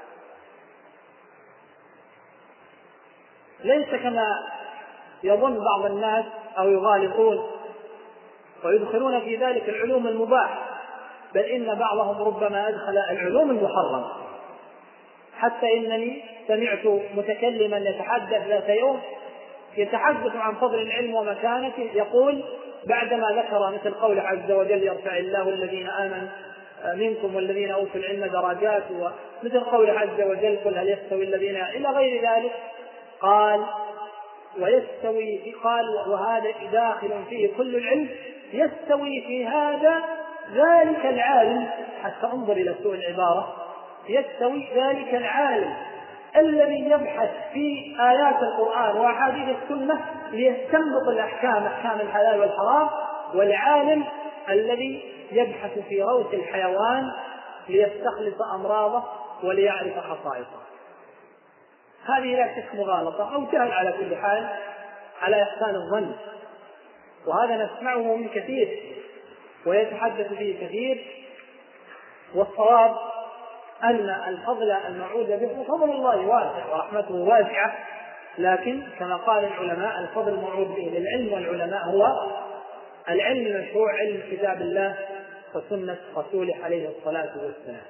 ليس كما يظن بعض الناس أو يغالطون ويدخلون في ذلك العلوم المباح، بل إن بعضهم ربما أدخل العلوم المحرمة. حتى إنني سمعت متكلما يتحدث ذات يوم يتحدث عن فضل العلم ومكانته، يقول بعدما ذكر مثل قول عز وجل: يرفع الله الذين آمنوا منكم والذين أوتوا العلم درجات مثل قوله عز وجل قل هل يستوي الذين إلى غير ذلك. قال ويستوي في قال وهذا داخل فيه كل العلم، يستوي في هذا ذلك العالم، حتى انظر إلى سوء العبارة، يستوي ذلك العالم الذي يبحث في آيات القرآن وأحاديث السنة ليستنبط الأحكام أحكام الحلال والحرام، والعالم الذي يبحث في روث الحيوان ليستخلص أمراضه وليعرف خصائصه. هذه لا شك مغالطة أو جهل على كل حال على إحسان الظن، وهذا نسمعه من كثير ويتحدث فيه كثير. والصواب أن الفضل الموعود به فضل الله واسع ورحمته واسعة، لكن كما قال العلماء الفضل الموعود به للعلم والعلماء هو العلم المشروع، علم كتاب الله وسنة رسوله عليه الصلاة والسلام.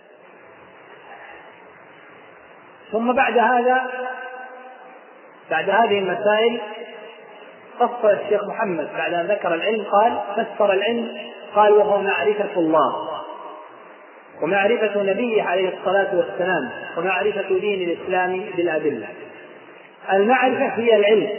ثم بعد هذا بعد هذه المسائل فسر الشيخ محمد بعد أن ذكر العلم قال فسر العلم قال وهو معرفة الله ومعرفة نبيه عليه الصلاة والسلام ومعرفة دين الإسلام بالأدلة. المعرفة هي العلم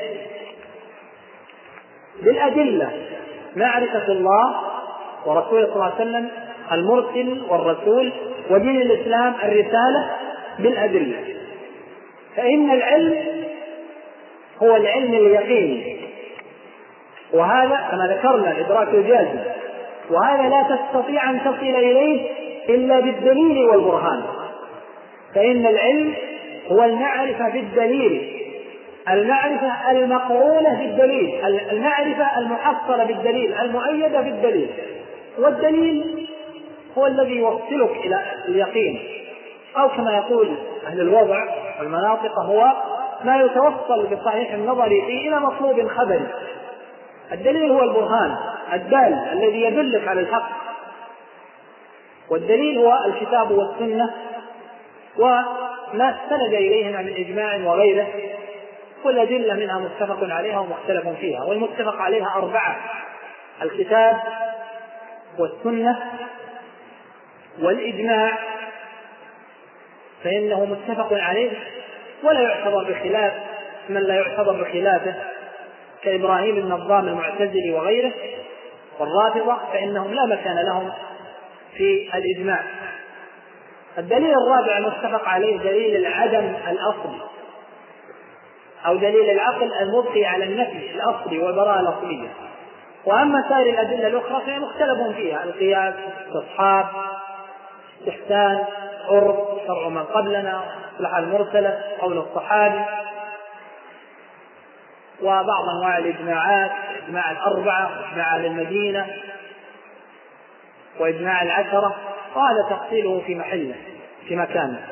بالأدلة، معرفة الله ورسوله صلى الله عليه وسلم المرسل والرسول ودين الإسلام الرسالة بالأدلة. فإن العلم هو العلم اليقيني، وهذا كما ذكرنا الإدراك الجازم، وهذا لا تستطيع أن تصل إليه إلا بالدليل والبرهان. فإن العلم هو المعرفة بالدليل، المعرفة المقرونة بالدليل، المعرفة المحصلة بالدليل المؤيدة بالدليل. والدليل هو الذي يوصلك إلى اليقين، أو كما يقول أهل الوضع والمناطق هو ما يتوصل بصحيح النظر فيه إلى مطلوب خبري. الدليل هو البرهان الدال الذي يدلك على الحق، والدليل هو الكتاب والسنة وما استند إليهما من إجماع وغيره، والأدلة منها متفق عليها ومختلف فيها. والمتفق عليها أربعة: الكتاب والسنة والإجماع، فإنه متفق عليه ولا يعتبر بخلاف من لا يعتبر بخلافه كإبراهيم النظام المعتزلي وغيره والرافضة، فإنهم لا مكان لهم في الإجماع. الدليل الرابع المتفق عليه دليل العدم الأصلي أو دليل العقل المبقي على النفي الأصلي والبراءة الأصلية. وأما سائر الأدلة الأخرى فهي مختلف فيها: القياس، استصحاب، استحسان، عرف، شرع من قبلنا، مصلحة المرسلة، قول الصحابي، وبعض أنواع الإجماعات، إجماع الأربعة وإجماع أهل المدينة وإجماع العشرة، وهذا تفصيله في محله في مكانه.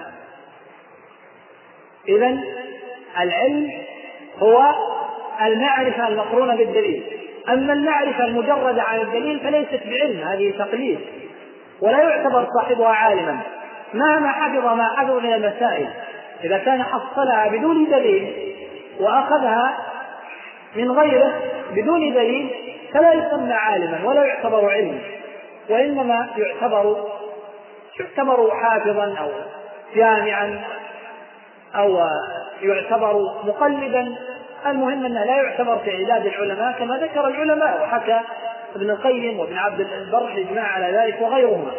إذن العلم هو المعرفة المقرونة بالدليل. أما المعرفة المجردة عن الدليل فليست بعلم، هذه تقليد ولا يعتبر صاحبها عالما مهما حفظ ما حفظ من المسائل. إذا كان حصلها بدون دليل وأخذها من غيره بدون دليل فلا يسمى عالما ولا يعتبر علما، وإنما يعتبر يعتبر حافظا أو جامعا أو يعتبر مقلدا. المهم أنه لا يعتبر في عداد العلماء كما ذكر العلماء، وحكى ابن القيم وابن عبد البر الإجماع على ذلك وغيرهما.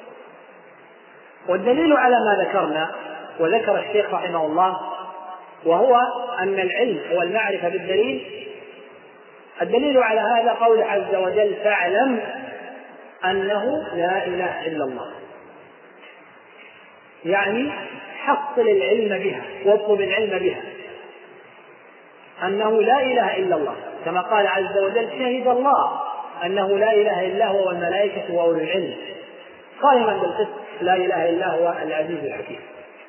والدليل على ما ذكرنا وذكر الشيخ رحمه الله وهو أن العلم هو المعرفة بالدليل. الدليل على هذا قول عز وجل: فاعلم أنه لا إله إلا الله، يعني حصل العلم بها واطلب العلم بها، أنه لا إله إلا الله، كما قال عز وجل: شهد الله أنه لا إله إلا هو والملائكة وأولو العلم قائما بالقسط لا إله إلا هو العزيز الحكيم.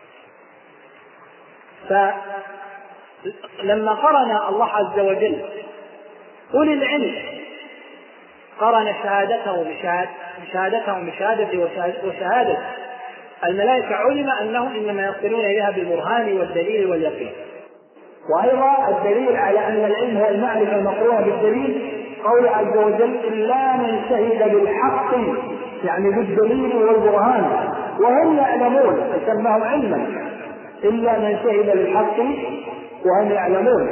فلما قرن الله عز وجل أولي العلم قرن شهادته بشهادته بشهادته وشهادة الملائكة، علم أنهم إنما يصلون إليها بالبرهان والدليل واليقين. وأيضا الدليل على أن العلم هو المعرفة المقرونة بالدليل قول عز وجل: إلا من شهد بالحق، يعني بالدليل والبرهان، وهم يعلمون، فسماه علما، إلا من شهد بالحق وهم يعلمون.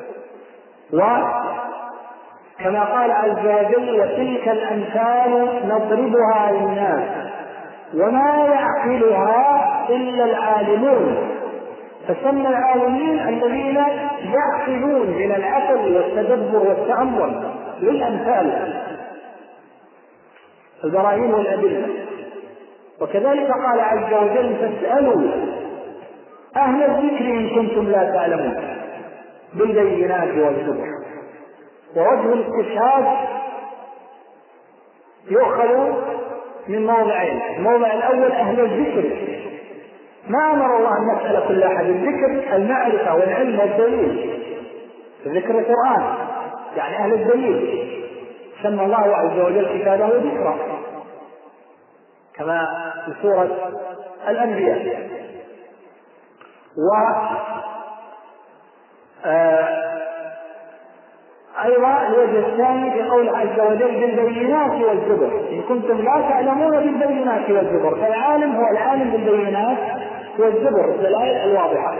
وكما قال عز وجل: وتلك الأمثال نضربها للناس وما يعقلها إلا العالمون. فسمى العالمين الذين يعقلون من العقل والتدبر والتأمل للأمثال البراهين والأدلة. وكذلك قال عز وجل: فاسألوا أهل الذكر إن كنتم لا تعلمون، بالبينات والزبر. ووجه الاستشهاد يؤخذ من موضعين: الموضع الأول أهل الذكر، ما أمر الله أن نسأل كل أحد. الذكر المعرفة والعلم والدليل، ذكر القرآن يعني أهل الدليل. سمى الله عز وجل كتابه ذكرا كما في سورة الأنبياء. و أيضا الوجه الثاني في قول عز وجل: بالبينات والزبر إن كنتم لا تعلمون بالبينات والزبر. فالعالم هو العالم بالبينات والزبر، الدلائل الواضحة.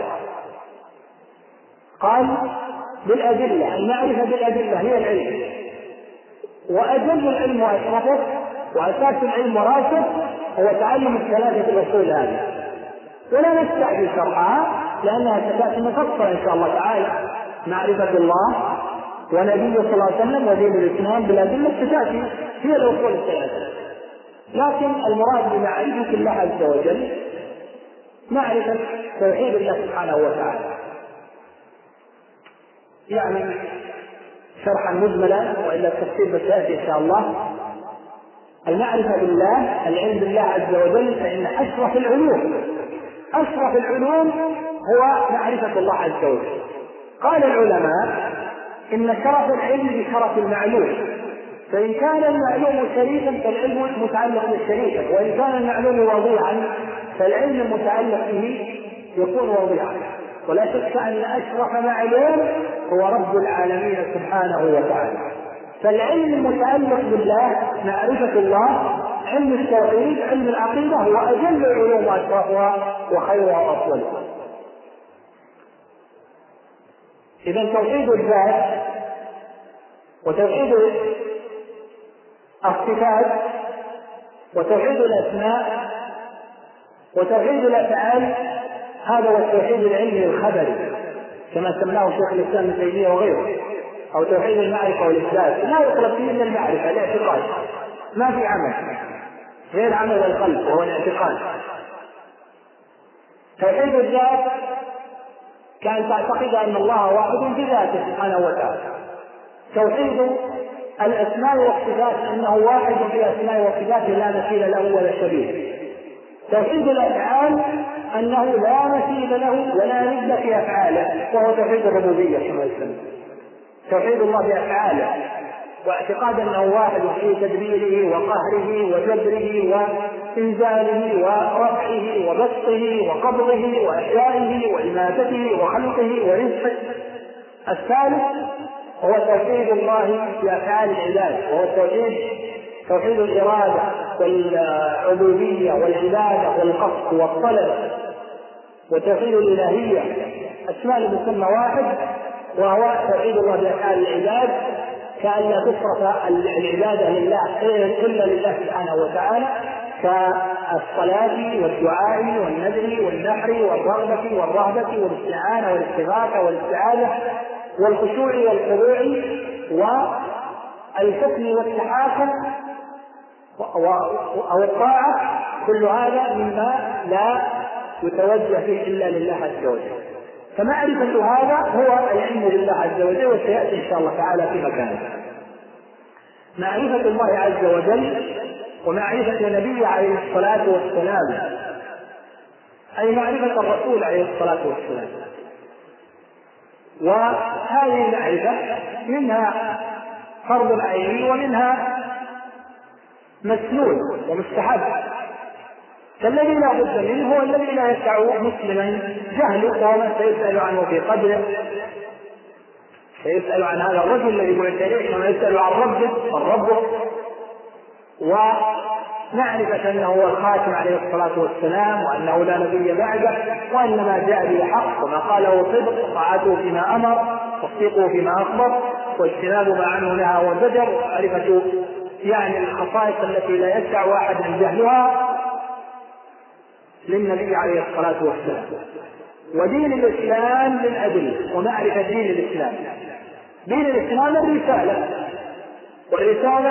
قال: بالأدلة، المعرفة بالأدلة هي العلم، وأجل العلم وأشرفه وأساس العلم وراسه هو تعلم الثلاثة الأصول هذه، ولا نستعجل شرحها لأنها ستأتي مفصلة إن شاء الله تعالى. معرفة الله ونبيه صلى الله عليه وسلم ودين الإسلام بالأدلة ستأتي هي الأصول الثلاثة. لكن المراد بمعرفة الله عز وجل معرفة توحيد الله سبحانه وتعالى، يعني شرحا مجملا وإلا التفصيل بسيأتي إن شاء الله. المعرفة بالله، العلم بالله عز وجل، فإن أشرف العلوم أشرف العلوم هو معرفة الله عز وجل. قال العلماء: إن شرف العلم بشرف المعلوم، فإن كان المعلوم شريفا فالعلم متعلق بالشريفة، وإن كان المعلوم وضيعا فالعلم المتعلق به يكون وضيعا. ولا شك أن أشرف معلوم هو رب العالمين سبحانه وتعالى. فالعلم المتعلق بالله معرفة الله، علم التوحيد، علم العقيدة، هو أجل العلوم وأشرفها وخيرها وأفضلها. إذن توحيد الذات وتوحيد الصفات وتوحيد الأسماء وتوحيد الأفعال، هذا هو التوحيد العلمي الخبري كما سماه شيخ الإسلام ابن تيمية وغيره، أو توحيد المعرفة والإثبات. لا يطلب فيه إلا المعرفة، الاعتقاد، ما في عمل غير عمل القلب وهو الاعتقاد. توحيد الذات كان تعتقد أن الله واحد بذاته سبحانه وتعالى. توحيد الأسماء والصفات أنه واحد في أسماء وصفاته لا مثيل له ولا شبيه. توحيد الأفعال أنه لا مثيل له ولا ند في أفعاله، وهو توحيد الربوبية كما يسمى. توحيد الله بأفعاله واعتقاد أنه واحد في تدبيره وقهره وجبره وإنزاله ورفعه وبسطه وقبضه وإحيائه وإماتته وخلقه ورزقه. الثالث هو توحيد الله بأفعال العباد، وهو التوحيد توحيد الإرادة والعبودية والعبادة والقصد والطلب، وتوحيد الإلهية، أسماء المسمى واحد، وهو توحيد الله بأفعال العباد، كأن لا تصرف العبادة لله إلا لله سبحانه وتعالى، كالصلاة والدعاء والنذر والنحر والرغبة والرهبة والاستعانة والاستغاثة والاستعاذة والخشوع والخضوع والحكم والتحاكم أو الطاعة. كل هذا مما لا يتوجه فيه إلا لله عز وجل. فمعرفة هذا هو العلم بالله عز وجل، وسيأتي إن شاء الله تعالى في مكانه. معرفة الله عز وجل ومعرفة نبيه عليه الصلاة والسلام، أي معرفة الرسول عليه الصلاة والسلام. وهذه المعرفة منها فرض عيني ومنها مسنون ومستحب. فالذي لا بد منه هو الذي لا يسع مسلما جهله، وما سيسأل عنه في قدره، سيسأل عن هذا الرجل الذي بعث إليه كما يسأل عن ربه والرب. معرفة أنه هو الخاتم عليه الصلاة والسلام وأنه لا نبي بعده وأنما جاء بالحق وما قاله صدق، طاعته فيما أمر تصديقه فيما أخبر واجتناب ما عنه نهى وزجر، ومعرفة يعني الخصائص التي لا يسع واحد من جهلها للنبي عليه الصلاة والسلام. ودين الإسلام للأدلة ومعرفة دين الإسلام. دين الإسلام الرسالة، والرسالة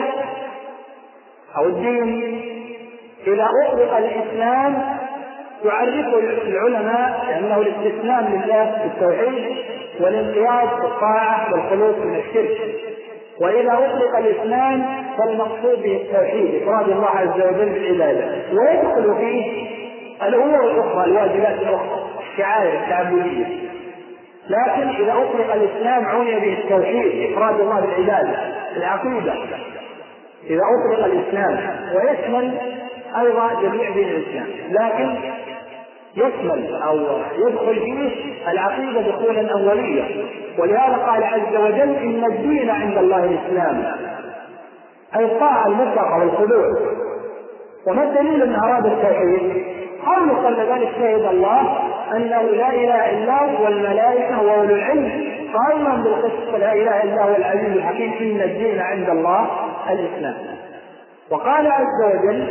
أو الدين إذا أطلق الإسلام يعرفه العلماء لأنه الاستسلام لله بالتوحيد والانقياد بالطاعة والخلوص من الشرك. وإذا أطلق الإسلام فالمقصود به التوحيد، إفراد الله عز وجل بالعبادة، ويدخل فيه الأمور الأخرى الواجبات الأخرى الشعائر التعبدية. لكن إذا أطلق الإسلام عني به التوحيد، إفراد الله بالعبادة، العقيدة. إذا أطلق الإسلام ويشمل أيضا جميع دين الإسلام، لكن يشمل أو يدخل فيه العقيدة دخولا أوليا. ولهذا قال عز وجل إن الدين عند الله الإسلام، أي الطاعة المطلقة والخضوع. وما الدليل أن أراد التوحيد؟ قالوا قبل ذلك شهد الله أنه لا إله إلا هو والملائكة وأولو العلم قائما بالقسط لا إله إلا هو العزيز الحكيم إن الدين عند الله الإسلام. وقال عز وجل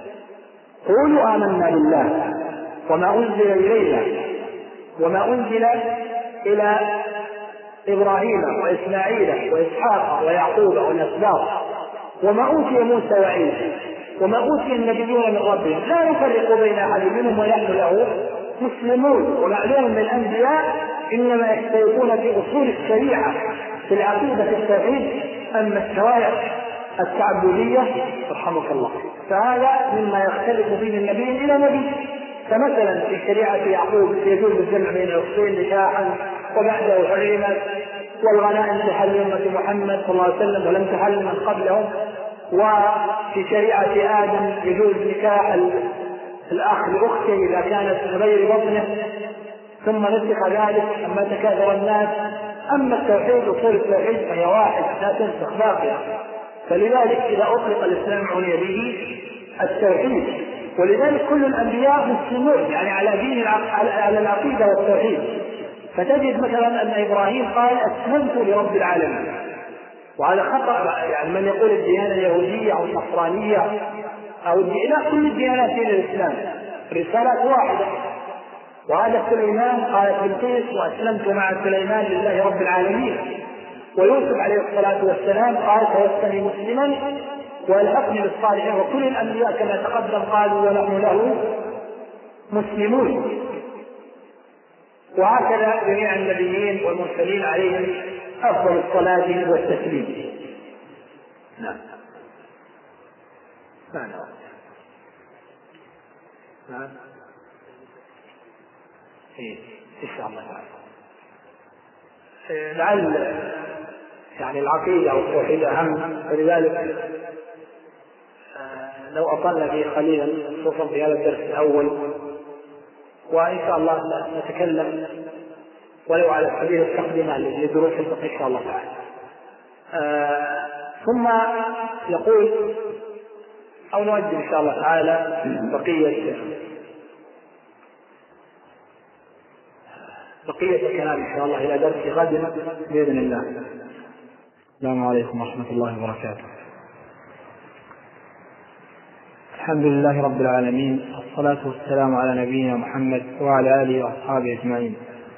قولوا آمنا بالله وما أنزل إلينا وما أنزل إلى إبراهيم وإسماعيل وإسحاق ويعقوب والأسباط وما أوتي موسى وعيسى وما أوتي النبيون من ربهم لا نفرق بين أحد منهم ونحن له مسلمون. ومعلوم من الأنبياء إنما يختلفون في أصول الشريعة في العقيدة في التوحيد، أما الشرائع التعبدية رحمك الله فهذا مما يختلف بين النبي إلى نبي. فمثلا في شريعة يعقوب يجوز الجمع بين الأختين نكاحا وبعده حرمت، والغنائم تحل أمة محمد صلى الله عليه وسلم ولم تحل من قبلهم. وفي شريعة آدم يجوز نكاح الأخ لأخته إذا كانت من غير بطنه، ثم نسخ ذلك أما تكاثر الناس. أما التوحيد أصول التوحيد فهي واحد لا تنسخ باقية. فلذلك إذا أطلق الإسلام عني به التوحيد. ولذلك كل الأنبياء مسلمون يعني على دين على العقيدة والتوحيد. فتجد مثلا أن إبراهيم قال أسلمت لرب العالمين، وهذا خطأ. يعني من يقول الديانة اليهودية أو النصرانية أو الديانة، كل الديانات دين الإسلام رسالة واحدة. وهذا سليمان قال بلقيس وأسلمت مع سليمان لله رب العالمين. ويوسف عليه الصلاة والسلام قال توفني مسلما والحقني بالصالحين. وكل الأنبياء كما تقدم قالوا ونحن له مسلمون. وهكذا جميع النبيين والمرسلين عليهم أفضل الصلاة والتسليم. نعم نعم نعم إن شاء الله تعالى. لعل يعني العقيدة والتوحيد أهم، فلذلك لو أطلنا فيه قليلا خصوصا في هذا الدرس الأول، وإن شاء الله نتكلم ولو على سبيل التقدمة لدروس الفقه إن شاء الله تعالى. آه ثم يقول أو نؤدي إن شاء الله تعالى بقية بقية الكلام إن شاء الله إلى درس غد بإذن الله. السلام عليكم ورحمة الله وبركاته. الحمد لله رب العالمين، والصلاة والسلام على نبينا محمد وعلى آله وأصحابه أجمعين،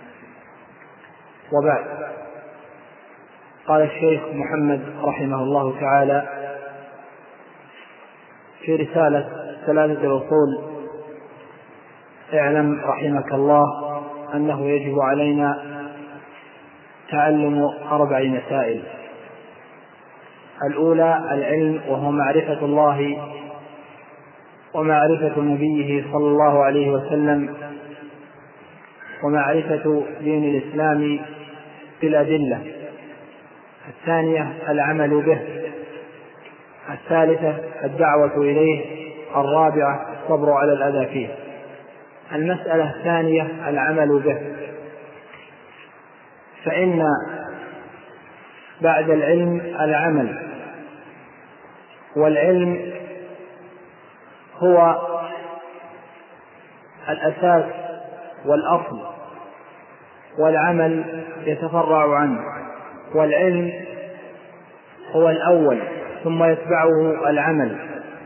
وبعد. قال الشيخ محمد رحمه الله تعالى في رسالة ثلاثة الأصول: اعلم رحمك الله أنه يجب علينا تعلم أربع مسائل. الأولى العلم، وهو معرفة الله ومعرفة نبيه صلى الله عليه وسلم ومعرفة دين الإسلام بالأدلة. الثانية العمل به. الثالثة الدعوة إليه. الرابعة الصبر على الأذى فيه. المسألة الثانية العمل به، فإن بعد العلم العمل، والعلم هو الأساس والأصل، والعمل يتفرع عنه، والعلم هو الأول ثم يتبعه العمل.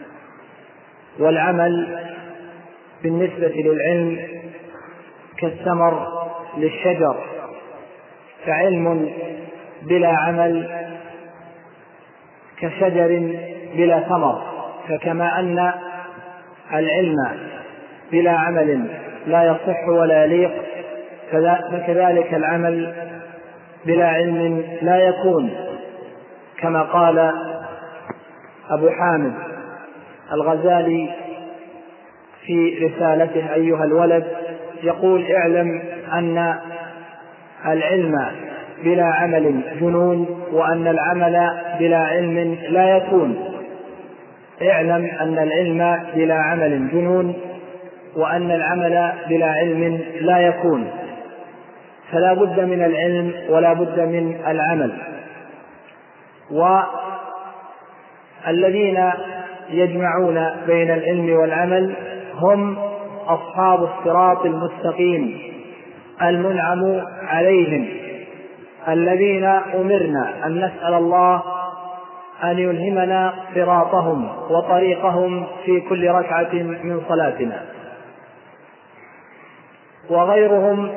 والعمل بالنسبة للعلم كالثمر للشجر، فعلم بلا عمل كشجر بلا ثمر. فكما أن العلم بلا عمل لا يصح ولا يليق، فكذلك العمل بلا علم لا يكون، كما قال أبو حامد الغزالي في رسالته أيها الولد، يقول: اعلم أن العلم بلا عمل جنون، وأن العمل بلا علم لا يكون. اعلم أن العلم بلا عمل جنون، وأن العمل بلا علم لا يكون. فلا بد من العلم ولا بد من العمل. والذين يجمعون بين العلم والعمل هم أصحاب الصراط المستقيم المنعم عليهم، الذين أمرنا أن نسأل الله أن يلهمنا صراطهم وطريقهم في كل ركعة من صلاتنا. وغيرهم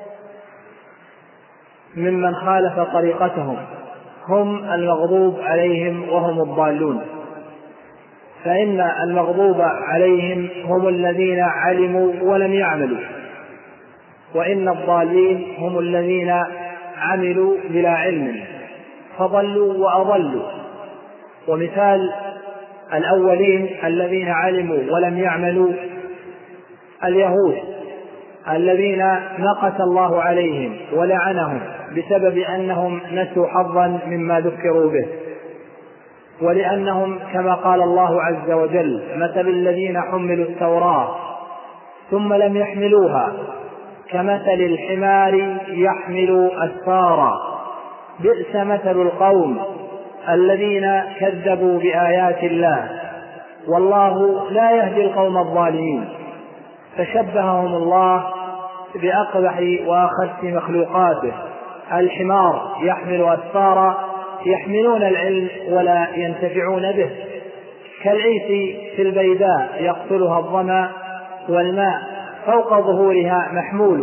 ممن خالف طريقتهم هم المغضوب عليهم وهم الضالون. فإن المغضوب عليهم هم الذين علموا ولم يعملوا، وإن الضالين هم الذين عملوا بلا علم فضلوا وأضلوا. ومثال الأولين الذين علموا ولم يعملوا اليهود، الذين نقص الله عليهم ولعنهم بسبب أنهم نسوا حظا مما ذكروا به، ولأنهم كما قال الله عز وجل: مثل الذين حملوا التوراة ثم لم يحملوها كمثل الحمار يحمل أسفارا، بئس مثل القوم الذين كذبوا بآيات الله، والله لا يهدي القوم الظالمين. فشبههم الله بأقبح وأخس مخلوقاته، الحمار يحمل أسفارا، يحملون العلم ولا ينتفعون به، كالعيس في البيداء يقتلها الظما والماء فوق ظهورها محمول.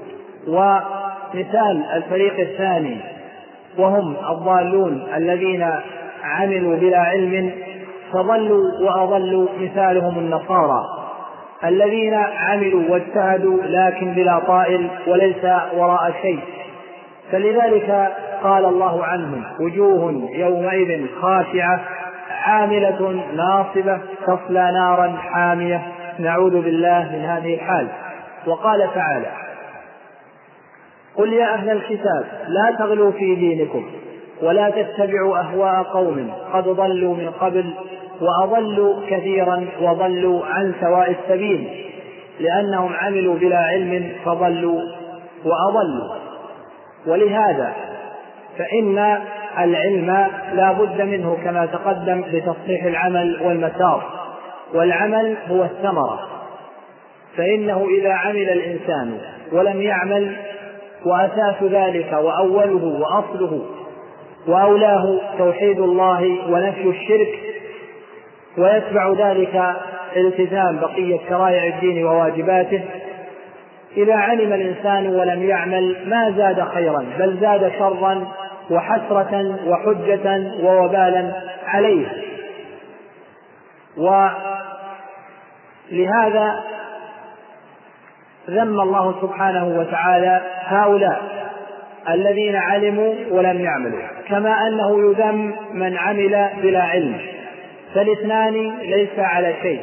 ومثال الفريق الثاني وهم الضالون الذين عملوا بلا علم فضلوا وأضلوا، مثالهم النصارى الذين عملوا واجتهدوا لكن بلا طائل وليس وراء شيء. فلذلك قال الله عنهم: وجوه يومئذ خاشعة عاملة ناصبة تصلى نارا حامية، نعوذ بالله من هذه الحال. وقال تعالى: قل يا أهل الكتاب لا تغلوا في دينكم ولا تتبعوا أهواء قوم قد ضلوا من قبل وأضلوا كثيرا وضلوا عن سواء السبيل، لأنهم عملوا بلا علم فضلوا وأضلوا. ولهذا فإن العلم لا بد منه كما تقدم لتصحيح العمل والمسار، والعمل هو الثمرة. فإنه إذا عمل الإنسان ولم يعمل، وأساس ذلك وأوله وأصله وأولاه توحيد الله ونفي الشرك، ويتبع ذلك التزام بقية شرائع الدين وواجباته. إذا علم الإنسان ولم يعمل ما زاد خيرا بل زاد شرا وحسرة وحجة ووبالا عليه. ولهذا ذم الله سبحانه وتعالى هؤلاء الذين علموا ولم يعملوا، كما أنه يذم من عمل بلا علم، فالاثنان ليس على شيء.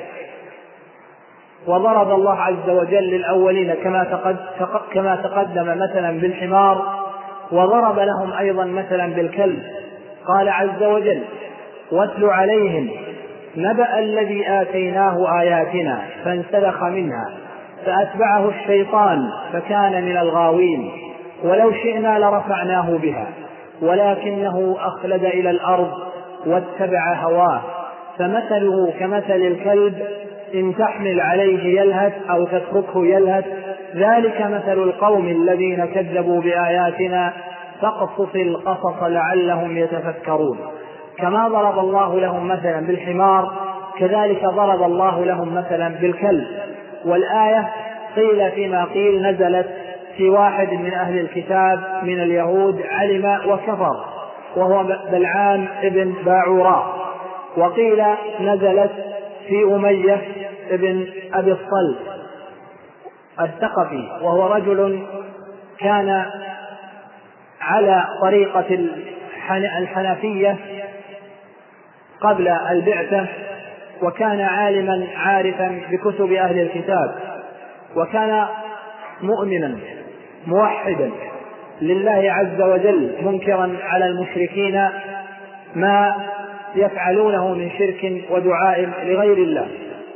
وضرب الله عز وجل للأولين كما تقدم مثلا بالحمار، وضرب لهم أيضا مثلا بالكلب. قال عز وجل: واتل عليهم نبأ الذي آتيناه آياتنا فانسلخ منها فأتبعه الشيطان فكان من الغاوين، ولو شئنا لرفعناه بها ولكنه أخلد إلى الأرض واتبع هواه فمثله كمثل الكلب إن تحمل عليه يلهث أو تتركه يلهث، ذلك مثل القوم الذين كذبوا بآياتنا فاقصص القصص لعلهم يتفكرون. كما ضرب الله لهم مثلا بالحمار كذلك ضرب الله لهم مثلا بالكلب. والآية قيل فيما قيل نزلت في واحد من أهل الكتاب من اليهود علم وكفر وهو بلعام ابن باعوراء، وقيل نزلت في أمية ابن أبي الصلت الثقفي وهو رجل كان على طريقة الحنفية قبل البعثة، وكان عالما عارفا بكتب أهل الكتاب، وكان مؤمنا موحدا لله عز وجل منكرا على المشركين ما يفعلونه من شرك ودعاء لغير الله.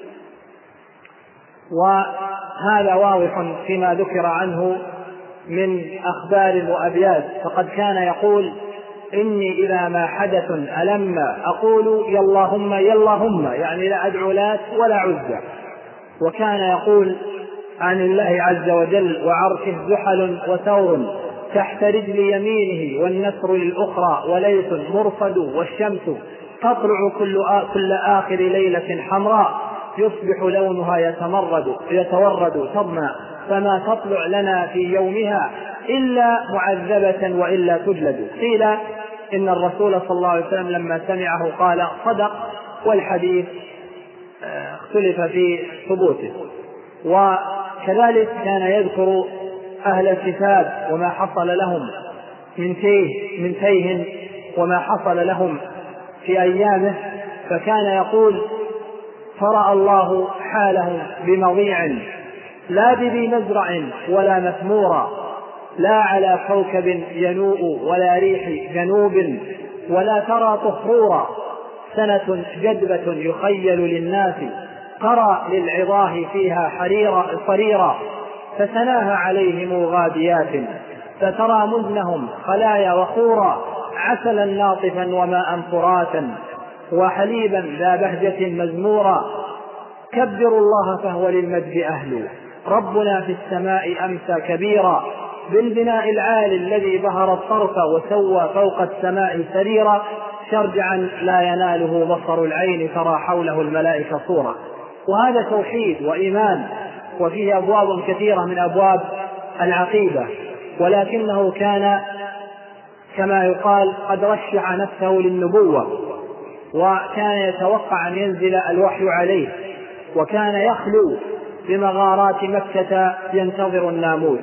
وهذا واضح فيما ذكر عنه من أخبار وأبيات، فقد كان يقول إني إذا ما حدث ألم أقول ياللهم ياللهم، يعني لا أدعو لات ولا عزى. وكان يقول عن الله عز وجل وعرشه زحل وثور تحت رجل يمينه والنسر للأخرى وليس مرصد والشمس تطلع كل, كل آخر ليلة حمراء يصبح لونها يتمرد يتورد تضمى فما تطلع لنا في يومها إلا معذبة وإلا تجلد. قيل إن الرسول صلى الله عليه وسلم لما سمعه قال صدق، والحديث اختلف في ثبوته. وكذلك كان يذكر أهل الكتاب وما حصل لهم من تيه من تيه وما حصل لهم في أيامه، فكان يقول فرأى الله حالهم بمضيع لا بذي مزرع ولا مثمورا، لا على كوكب ينوء ولا ريح جنوب ولا ترى طهورا، سنة جدبة يخيل للناس قرى للعظاه فيها حريرا صريرا، فسناها عليهم غاديات فترى مزنهم خلايا وخورا، عسلا ناطفا وماء فراتا وحليبا ذا بهجة مزمورا، كبروا الله فهو للمجد أهل، ربنا في السماء أمسى كبيرا، بالبناء العالي الذي ظهر الطرف وسوى فوق السماء سريرا، شرجعا لا يناله بصر العين ترى حوله الملائكة صورا. وهذا توحيد وإيمان، وفيه أبواب كثيرة من أبواب العقيدة، ولكنه كان كما يقال قد رشح نفسه للنبوة، وكان يتوقع أن ينزل الوحي عليه، وكان يخلو بمغارات مكة ينتظر الناموس.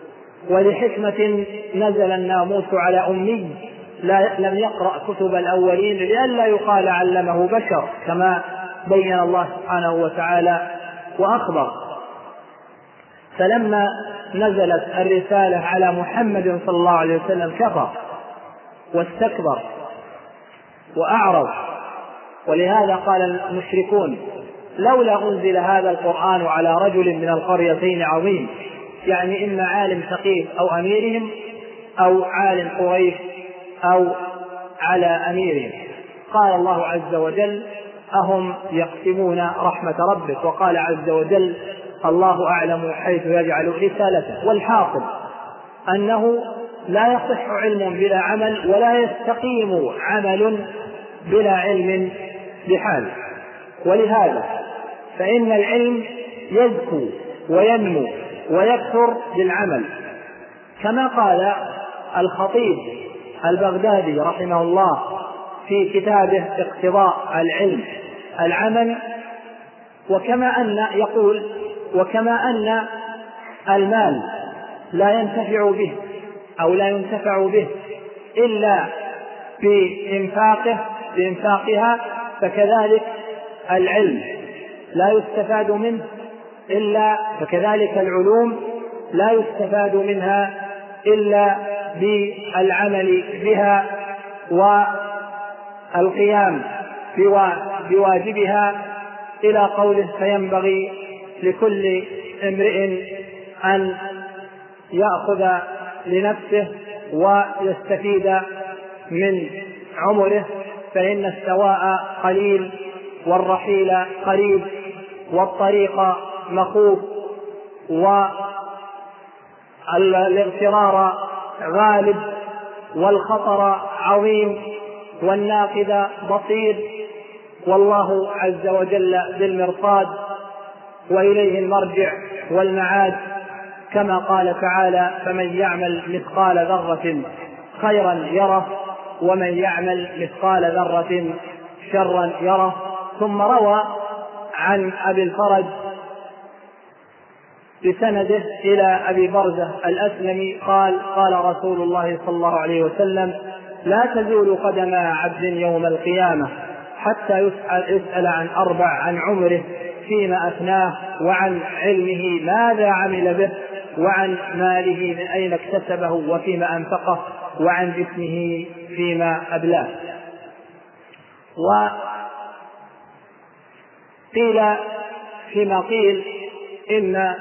ولحكمة نزل الناموس على أمي لا لم يقرأ كتب الأولين لئلا يقال علمه بشر، كما بين الله سبحانه وتعالى وأخبر. فلما نزلت الرسالة على محمد صلى الله عليه وسلم كفر واستكبر وأعرض، ولهذا قال المشركون لولا أنزل هذا القرآن على رجل من القريتين عظيم، يعني إما عالم ثقيف أو أميرهم أو عالم قريش أو على أميرهم. قال الله عز وجل أهم يقسمون رحمة ربك، وقال عز وجل الله أعلم حيث يجعل رسالته. والحاصل أنه لا يصح علم بلا عمل، ولا يستقيم عمل بلا علم بحال. ولهذا فإن العلم يزكو وينمو ويكثر بالعمل، كما قال الخطيب البغدادي رحمه الله في كتابه اقتضاء العلم العمل، وكما أن يقول وكما أن المال لا ينتفع به أو لا ينتفع به إلا بإنفاقه بإنفاقها، فكذلك العلم لا يستفاد منه إلا فكذلك العلوم لا يستفاد منها إلا بالعمل بها والقيام بواجبها، إلى قوله فينبغي لكل امرئ أن يأخذ لنفسه ويستفيد من عمره، فإن السواء قليل والرحيل قريب، والطريق مخوف والاغترار غالب والخطر عظيم والناقد بصير، والله عز وجل بالمرصاد وإليه المرجع والمعاد، كما قال تعالى: فمن يعمل مثقال ذرة خيرا يره ومن يعمل مثقال ذرة شرا يره. ثم روى عن أبي الفرج بسنده إلى أبي برزة الأسلمي قال: قال رسول الله صلى الله عليه وسلم: لا تزول قدم عبد يوم القيامة حتى يسأل, يسأل عن أربع: عن عمره فيما أفناه، وعن علمه ماذا عمل به، وعن ماله من أين اكتسبه وفيما أنفقه، وعن جسمه فيما أبلاه. وقيل فيما قيل إن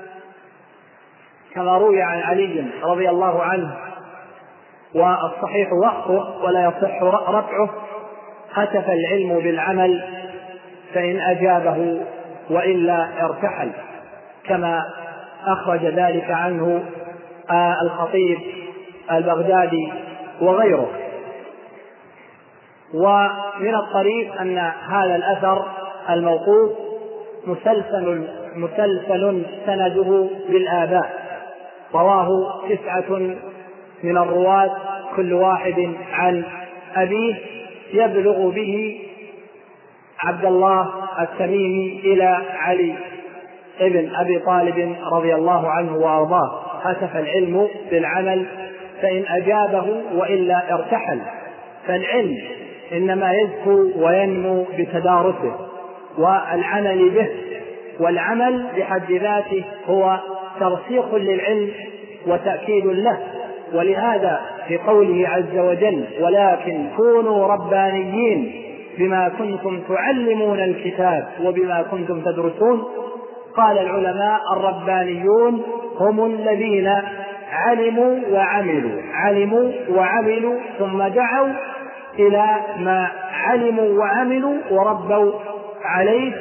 كما روي عن علي رضي الله عنه، والصحيح وقفه ولا يصح رفعه: هتف العلم بالعمل فإن أجابه وإلا ارتحل، كما أخرج ذلك عنه الخطيب البغدادي وغيره. ومن الطريف أن هذا الأثر الموقوف مسلسل مسلسل سنده بالآباء، رواه تسعة من الرواة كل واحد عن أبيه، يبلغ به عبد الله التميمي إلى علي ابن أبي طالب رضي الله عنه وأرضاه: هتف العلم بالعمل فإن أجابه وإلا ارتحل. فالعلم إنما يزكو وينمو بتدارسه والعمل به، والعمل بحد ذاته هو ترسيخ للعلم وتأكيد له. ولهذا في قوله عز وجل: ولكن كونوا ربانيين بما كنتم تعلمون الكتاب وبما كنتم تدرسون، قال العلماء: الربانيون هم الذين علموا وعملوا علموا وعملوا ثم دعوا إلى ما علموا وعملوا وربوا عليه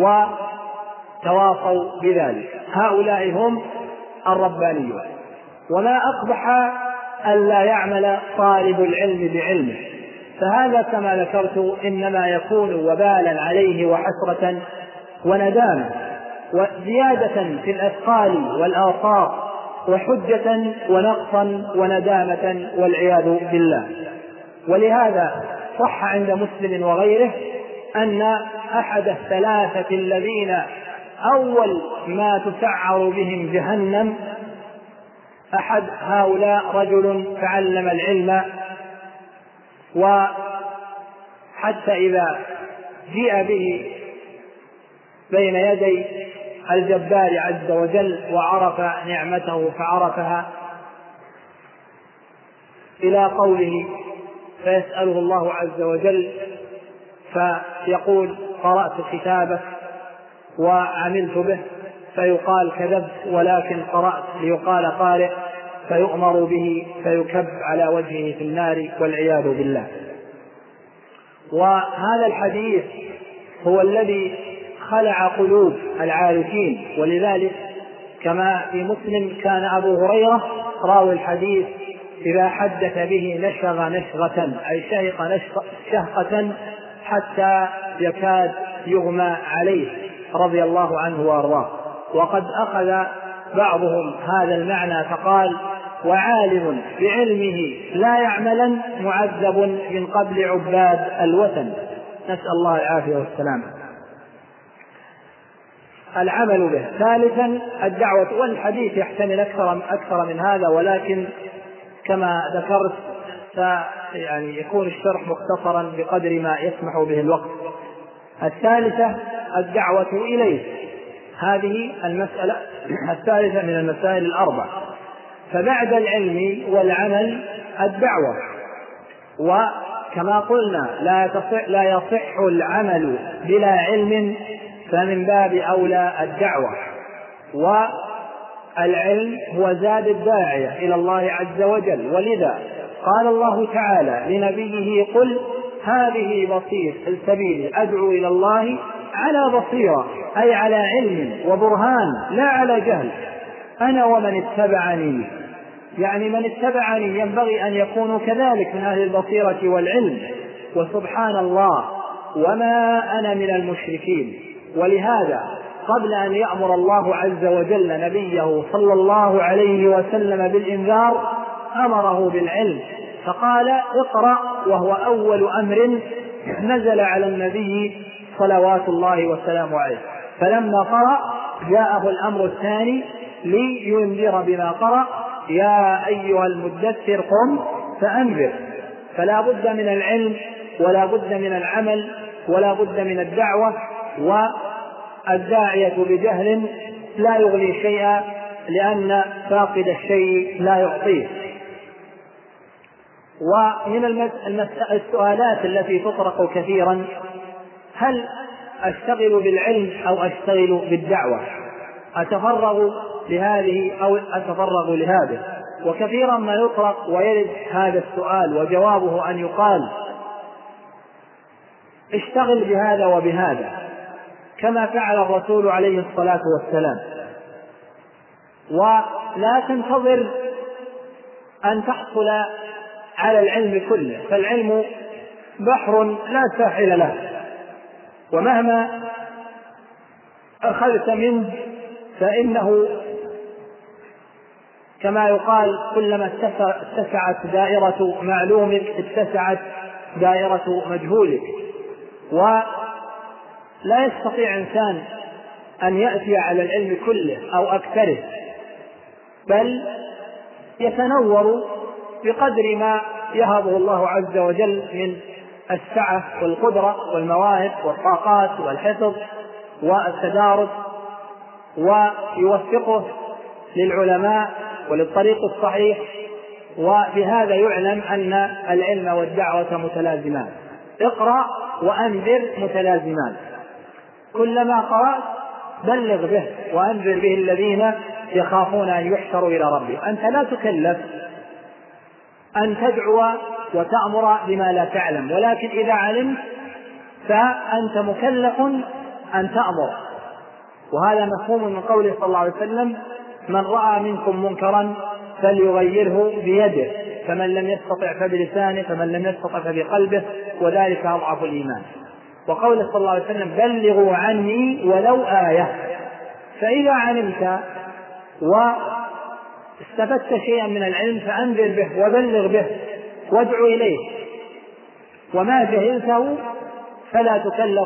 وتواصوا بذلك، هؤلاء هم الربانيون. وما أقبح أن لا يعمل طالب العلم بعلمه، فهذا كما ذكرت إنما يكون وبالا عليه وحسرة وندامة وزيادة في الأثقال والآثار وحجة ونقصا وندامة والعياذ بالله. ولهذا صح عند مسلم وغيره أن أحد الثلاثة الذين أول ما تسعر بهم جهنم، أحد هؤلاء رجل تعلم العلم، وحتى إذا جيء به بين يدي الجبار عز وجل وعرف نعمته فعرفها، إلى قوله: فيسأله الله عز وجل فيقول: قرأت كتابك وعملت به، فيقال: كذبت ولكن قرأت، ليقال قارئ، فيؤمر به فيكب على وجهه في النار والعياذ بالله. وهذا الحديث هو الذي خلع قلوب العارفين، ولذلك كما في مسلم كان أبو هريرة راوي الحديث إذا حدث به نشغ نشغة، أي شهق شهقة حتى يكاد يغمى عليه رضي الله عنه وارضاه. وقد أخذ بعضهم هذا المعنى فقال: وعالم بعلمه لا يعملا معذب من قبل عباد الوثن. نسأل الله العافية والسلامة. العمل به. ثالثا الدعوة، والحديث يحتمل أكثر أكثر من هذا، ولكن كما ذكرت يعني يكون الشرح مختصرا بقدر ما يسمح به الوقت. الثالثة الدعوة إليه، هذه المسألة الثالثة من المسائل الأربع. فبعد العلم والعمل الدعوة، وكما قلنا لا يصح, لا يصح العمل بلا علم، فمن باب أولى الدعوة. والعلم هو زاد الداعية إلى الله عز وجل، ولذا قال الله تعالى لنبيه: قل هذه بصير السبيل أدعو إلى الله على بصيرة، أي على علم وبرهان لا على جهل، أنا ومن اتبعني. يعني من اتبعني ينبغي أن يكونوا كذلك من أهل البصيرة والعلم. وسبحان الله وما أنا من المشركين. ولهذا قبل أن يأمر الله عز وجل نبيه صلى الله عليه وسلم بالإنذار أمره بالعلم، فقال اقرأ، وهو أول أمر نزل على النبي صلوات الله وسلامه عليه. فلما قرأ جاءه الأمر الثاني لينذر بما قرأ: يا أيها المدثر قم فأنذر. فلا بد من العلم ولا بد من العمل ولا بد من الدعوة، والداعية بجهل لا يغني شيئا، لأن فاقد الشيء لا يعطيه. ومن السؤالات التي تطرق كثيرا: هل أشتغل بالعلم أو أشتغل بالدعوة؟ أتفرغ لهذه أو أتفرغ لهذه؟ وكثيرا ما يطرق ويرد هذا السؤال، وجوابه أن يقال: اشتغل بهذا وبهذا، كما فعل الرسول عليه الصلاة والسلام، ولا تنتظر أن تحصل على العلم كله، فالعلم بحر لا ساحل له، ومهما أخذت منه فإنه كما يقال: كلما اتسعت دائرة معلومك اتسعت دائرة مجهولك. ولا يستطيع إنسان أن يأتي على العلم كله أو أكثره، بل يتنور بقدر ما يهبه الله عز وجل من السعة والقدرة والمواهب والطاقات والحفظ والتدارس، ويوفقه للعلماء وللطريق الصحيح. وبهذا يعلم أن العلم والدعوة متلازمان، اقرأ وأنذر متلازمان. كلما قرأت بلغ به وأنذر به الذين يخافون أن يحشروا إلى ربهم. أنت لا تكلف أن تدعو وتأمر بما لا تعلم، ولكن إذا علمت فأنت مكلف أن تأمر. وهذا مفهوم من قوله صلى الله عليه وسلم: من رأى منكم منكرا فليغيره بيده، فمن لم يستطع فبلسانه، فمن لم يستطع فبقلبه، وذلك أضعف الإيمان. وقوله صلى الله عليه وسلم: بلغوا عني ولو آية. فإذا علمت واستفدت شيئا من العلم فأنذر به وبلغ به وادعو إليه، وما جهلته فلا تكلف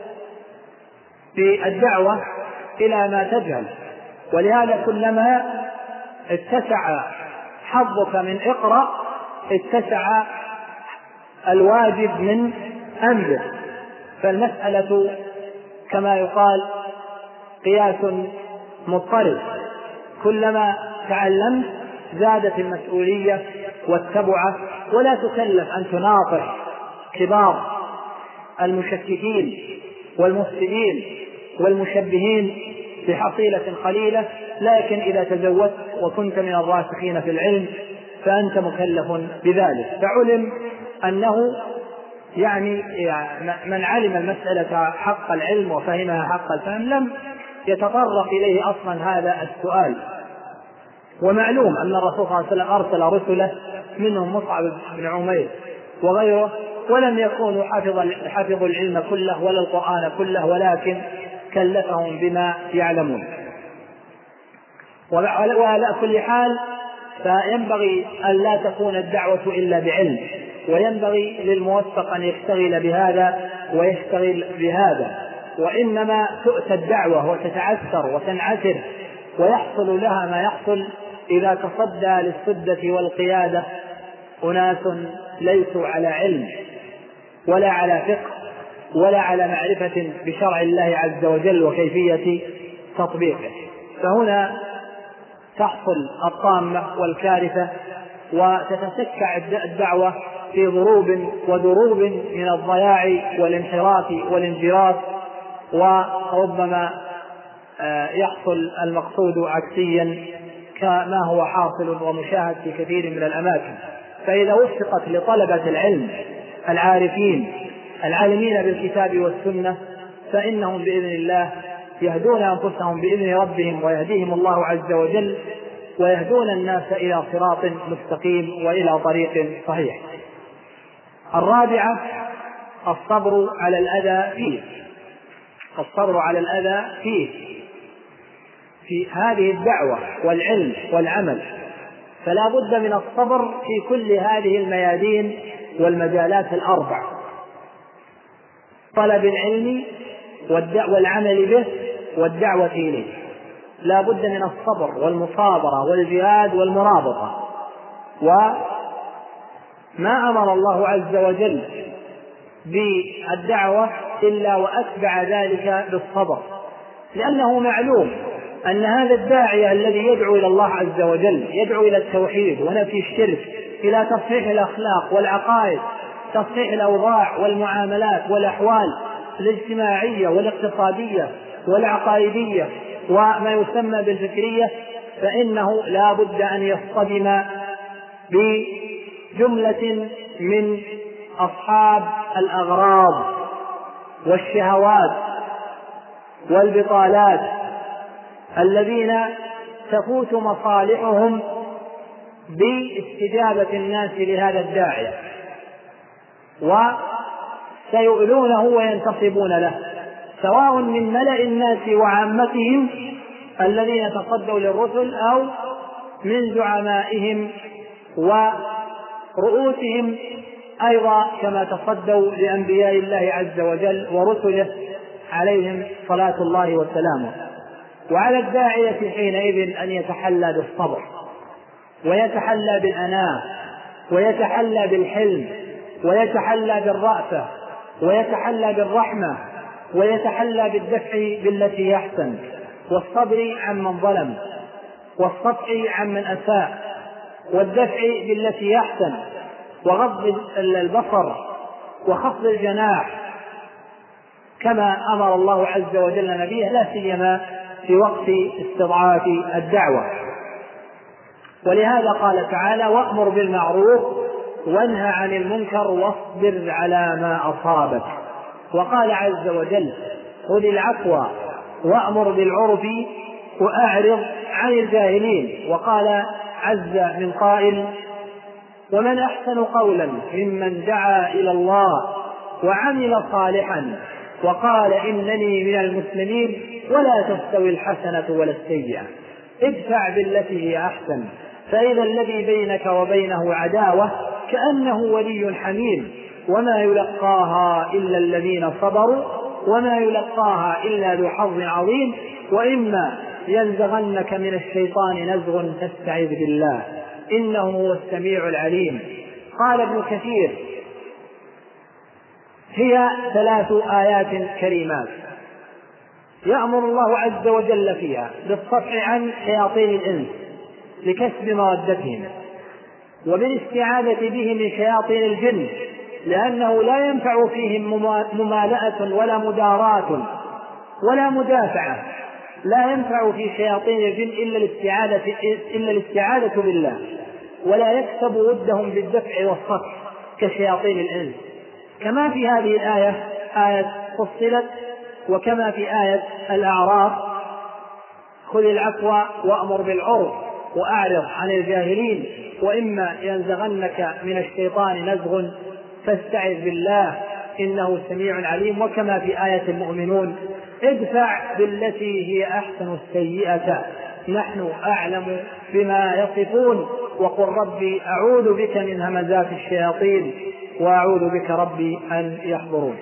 بالدعوة إلى ما تجهل. ولهذا كلما اتسع حظك من اقرأ اتسع الواجب من أنذر. فالمسألة كما يقال قياس مضطرد، كلما تعلمت زادت المسؤولية والتبعة، ولا تكلف أن تناصح كبار المشككين والمفسدين والمشبهين بحصيلة قليلة، لكن إذا تزودت وكنت من الراسخين في العلم فأنت مكلف بذلك. فعلم أنه يعني من علم المسألة حق العلم وفهمها حق الفهم لم يتطرق إليه أصلا هذا السؤال. ومعلوم أن الرسول صلى الله عليه وسلم أرسل رسله منهم مصعب بن عمير وغيره، ولم يكونوا حفظوا العلم كله ولا القرآن كله، ولكن كلفهم بما يعلمون. وعلى كل حال فينبغي أن لا تكون الدعوة إلا بعلم، وينبغي للموفق أن يشتغل بهذا ويشتغل بهذا، وإنما تؤتى الدعوة وتتعثر وتنعسر ويحصل لها ما يحصل إذا تصدى للسدة والقيادة أناس ليسوا على علم ولا على فقه ولا على معرفة بشرع الله عز وجل وكيفية تطبيقه. فهنا تحصل الطامة والكارثة، وتتسكع الدعوة في ضروب ودروب من الضياع والانحراف والانجراف، وربما يحصل المقصود عكسيا كما هو حاصل ومشاهد في كثير من الأماكن. فإذا وفقت لطلبة العلم العارفين العالمين بالكتاب والسنة فإنهم بإذن الله يهدون أنفسهم بإذن ربهم ويهديهم الله عز وجل، ويهدون الناس إلى صراط مستقيم وإلى طريق صحيح. الرابعة الصبر على الأذى فيه الصبر على الأذى فيه في هذه الدعوة والعلم والعمل، فلا بد من الصبر في كل هذه الميادين والمجالات الأربع: طلب العلم والعمل به والدعوة إليه. لا بد من الصبر والمصابرة والجهاد والمرابطة. وما أمر الله عز وجل بالدعوة إلا وأتبع ذلك بالصبر، لأنه معلوم أن هذا الداعية الذي يدعو إلى الله عز وجل يدعو إلى التوحيد ونفي الشرك، إلى تصحيح الأخلاق والعقائد، تصحيح الأوضاع والمعاملات والأحوال الاجتماعية والاقتصادية والعقائدية وما يسمى بالفكرية، فإنه لا بد أن يصطدم بجملة من أصحاب الأغراض والشهوات والبطالات الذين تفوت مصالحهم باستجابة الناس لهذا الداعية، وسيؤذونه وينتصبون له، سواء من ملأ الناس وعامتهم الذين تصدوا للرسل أو من زعمائهم ورؤوسهم أيضا كما تصدوا لأنبياء الله عز وجل ورسله عليهم صلاة الله وسلامه. وعلى الداعية حينئذ أن يتحلى بالصبر ويتحلى بالأناة ويتحلى بالحلم ويتحلى بالرأفة ويتحلى بالرحمة ويتحلى بالدفع بالتي يحسن، والصبر عمن ظلم، والصفح عمن أساء، والدفع بالتي يحسن، وغض البصر وخفض الجناح كما أمر الله عز وجل نبيه، لا سيما في وقت استضعاف الدعوة. ولهذا قال تعالى: وأمر بالمعروف وانهى عن المنكر واصبر على ما أصابك. وقال عز وجل: خذ العفو وأمر بالعرف وأعرض عن الجاهلين. وقال عز من قائل: ومن أحسن قولا ممن دعا إلى الله وعمل صالحا وقال إنني من المسلمين ولا تستوي الحسنة ولا السيئة ادفع بالتي هي أحسن فإذا الذي بينك وبينه عداوة كأنه ولي حميم وما يلقاها إلا الذين صبروا وما يلقاها إلا ذو حظ عظيم وإما ينزغنك من الشيطان نزغ فاستعذ بالله إنه هو السميع العليم. قال ابن كثير: هي ثلاث آيات كريمات يأمر الله عز وجل فيها بالصفح عن شياطين الإنس لكسب مودتهم، وبالاستعاذة به من شياطين الجن لأنه لا ينفع فيهم ممالأة ولا مداراة ولا مدافعة، لا ينفع في شياطين الجن إلا الاستعاذة, إلا الاستعاذة بالله، ولا يكسب ودهم بالدفع والصفح كشياطين الإنس. كما في هذه الآية آية فصلت، وكما في آية الأعراف: خذ العفو وأمر بالعرف وأعرض عن الجاهلين وإما ينزغنك من الشيطان نزغ فاستعذ بالله إنه سميع عليم. وكما في آية المؤمنون: ادفع بالتي هي أحسن السيئة نحن أعلم بما يصفون وقل ربي أعوذ بك من همزات الشياطين وأعوذ بك ربي أن يحضرون.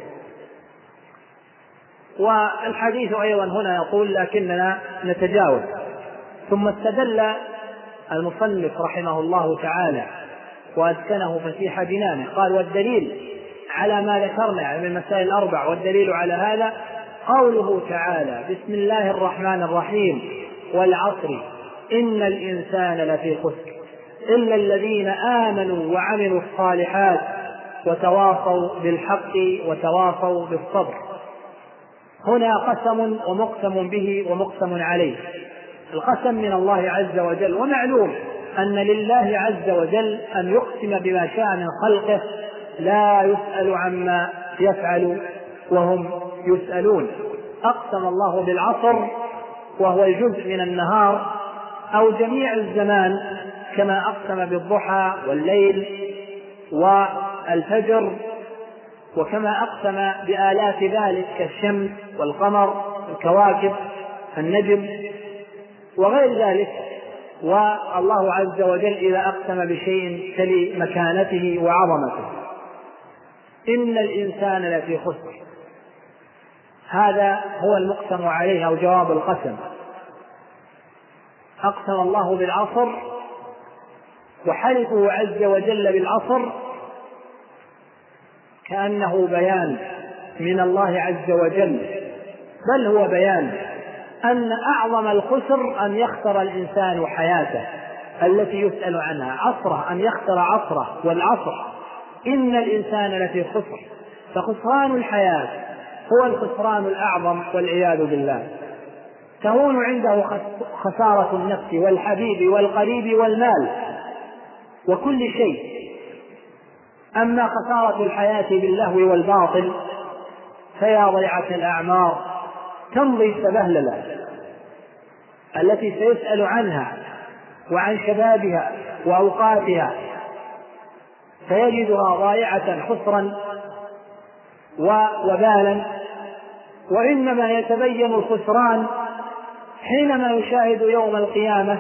والحديث أيضا هنا يقول: لكننا نتجاوز. ثم استدل المصنف رحمه الله تعالى وأسكنه فسيح جنانه، قال: والدليل على ما ذكرنا من المسائل الأربع، والدليل على هذا قوله تعالى: بسم الله الرحمن الرحيم والعصر إن الإنسان لفي خسر إلا الذين آمنوا وعملوا الصالحات وتواصوا بالحق وتواصوا بالصبر. هنا قسم ومقسم به ومقسم عليه. القسم من الله عز وجل، ومعلوم أن لله عز وجل أن يقسم بما شاء من خلقه لا يسأل عما يفعل وهم يسألون. أقسم الله بالعصر وهو الجزء من النهار أو جميع الزمان، كما أقسم بالضحى والليل والفجر، وكما أقسم بآلات ذلك كالشمس والقمر والكواكب النجم وغير ذلك. والله عز وجل إذا أقسم بشيء تلي مكانته وعظمته. إن الإنسان لفي خسر، هذا هو المقسم عليه أو جواب القسم. أقسم الله بالعصر، وحلفه عز وجل بالعصر كأنه بيان من الله عز وجل، بل هو بيان أن أعظم الخسر أن يخسر الإنسان حياته التي يسأل عنها، عصره أن يخسر عصره والعصر. إن الإنسان لفي خسر، فخسران الحياة هو الخسران الأعظم والعياذ بالله. تهون عنده خسارة النفس والحبيب والقريب والمال وكل شيء. أما خسارة الحياة باللهو والباطل فيا ضيعة الأعمار تمضي سبهللة التي سيسأل عنها وعن شبابها وأوقاتها، فيجدها ضائعة خسرا ووبالا. وإنما يتبين الخسران حينما يشاهد يوم القيامة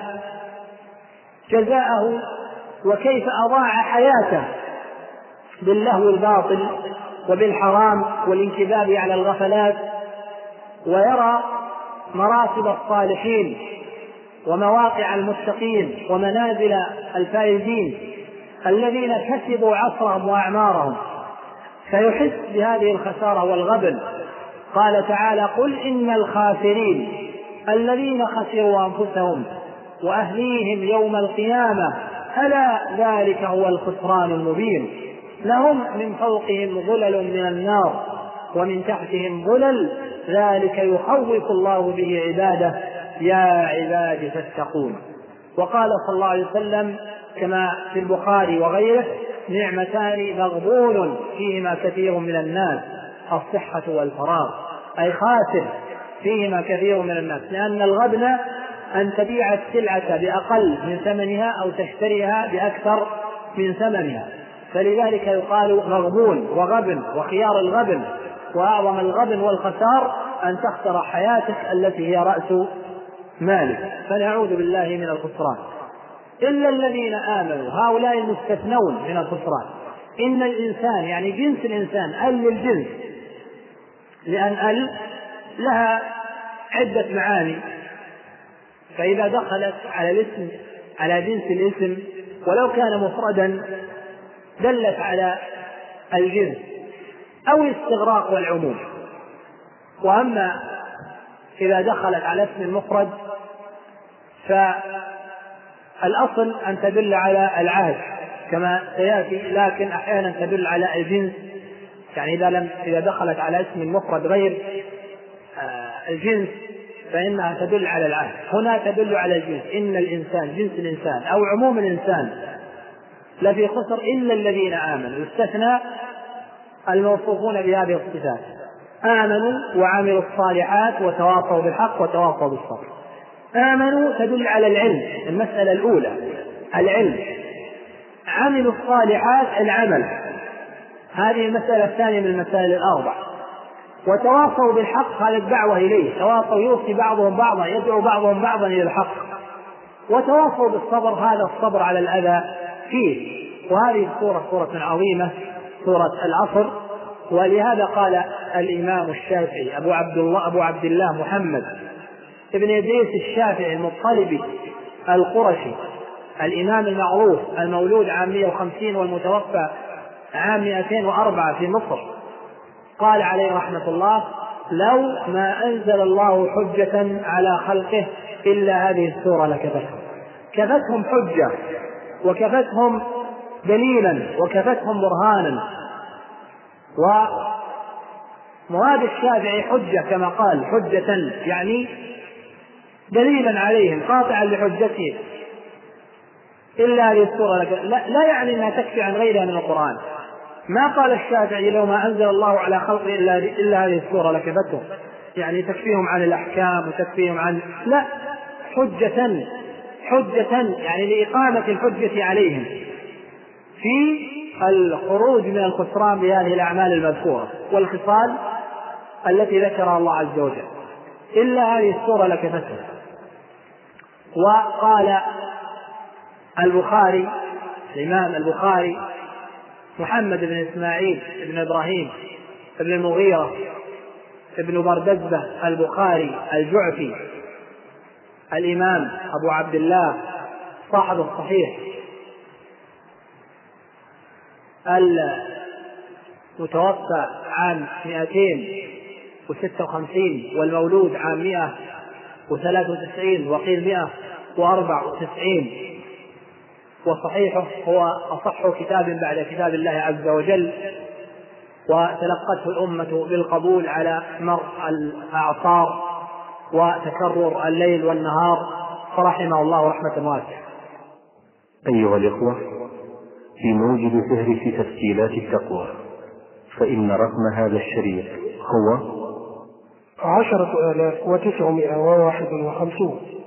جزاءه وكيف أضاع حياته باللهو الباطل وبالحرام والانكباب على الغفلات، ويرى مراتب الصالحين ومواقع المتقين ومنازل الفائزين الذين كسبوا عصرهم وأعمارهم، فيحس بهذه الخسارة والغبن. قال تعالى: قل إن الخاسرين الذين خسروا أنفسهم وأهليهم يوم القيامة ألا ذلك هو الخسران المبين، لهم من فوقهم ظلل من النار ومن تحتهم ظلل، ذلك يخوف الله به عباده يا عباد فاتقون. وقال صلى الله عليه وسلم كما في البخاري وغيره: نعمتان مغبون فيهما كثير من الناس، الصحة والفراغ، أي خاسر فيهما كثير من الناس، لأن الغبن أن تبيع السلعة بأقل من ثمنها أو تشتريها بأكثر من ثمنها، فلذلك يقال مغبون وغبن. وخيار الغبن وأعظم الغبن والخسار أن تخسر حياتك التي هي رأس مالك، فنعوذ بالله من الخسران. إلا الذين آمنوا، هؤلاء المستثنون من الخسران. إن الإنسان يعني جنس الإنسان، ال للجنس، لأن ال لها عدة معاني، فإذا دخلت على الاسم على جنس الاسم ولو كان مفردا دلت على الجنس أو الاستغراق والعموم. وأما إذا دخلت على اسم المفرد فالأصل أن تدل على العهد كما سيأتي، لكن أحيانا تدل على الجنس، يعني إذا لم إذا دخلت على اسم المفرد غير الجنس فإنها تدل على العهد. هنا تدل على الجنس، إن الإنسان جنس الإنسان أو عموم الإنسان لفي خسر إلا الذين آمنوا، يستثنى الموصوفون بهذه الصفات: آمنوا وعملوا الصالحات وتواصوا بالحق وتواصوا بالصبر. آمنوا تدل على العلم، المسألة الأولى العلم. عملوا الصالحات العمل، هذه المسألة الثانية من المسائل الأربع. وتواصوا بالحق، هذا الدعوة إليه، تواصوا يوصي بعضهم بعضا، يدعو بعضهم بعضا إلى الحق. وتواصوا بالصبر، هذا الصبر على الأذى فيه. وهذه السورة سورة عظيمة، سورة العصر. ولهذا قال الإمام الشافعي أبو عبد الله أبو عبد الله محمد ابن إدريس الشافعي المطلبي القرشي، الإمام المعروف، المولود عام مئة وخمسين والمتوفى عام مئتين وأربعة في مصر، قال عليه رحمة الله: لو ما أنزل الله حجة على خلقه إلا هذه السورة لكفتهم. كفتهم حجة وكفتهم دليلا وكفتهم برهانا. ومراد الشافعي حجة كما قال، حجة يعني دليلا عليهم قاطعا لحجتهم إلا هذه السورة لك. لا, لا يعني أنها تكفي عن غيرها من القرآن، ما قال الشافعي لو ما أنزل الله على خلقه إلا, إلا هذه السورة لكفتهم، يعني تكفيهم عن الأحكام وتكفيهم عن، لا، حجة حجة يعني لإقامة الحجة عليهم في الخروج من الخسران بهذه الأعمال المذكورة والخصال التي ذكرها الله عز وجل، إلا هذه السورة لكفتهم. وقال البخاري، الإمام البخاري محمد بن إسماعيل بن إبراهيم بن المغيرة بن بردزبة البخاري الجعفي الإمام أبو عبد الله صاحب الصحيح المتوفى عام مئتين وستة وخمسين والمولود عام مئة وثلاثة وتسعين وقيل مئة وأربعة وتسعين، وصحيحه هو أصح كتاب بعد كتاب الله عز وجل، وتلقته الأمة بالقبول على مر الأعصار وتكرر الليل والنهار، فرحمه الله رحمة واسعة. أيها الإخوة، في موجب فهرس تسجيلات التقوى، فإن رقم هذا الشريط هو عشرة آلاف وتسعمائة وواحد وخمسون.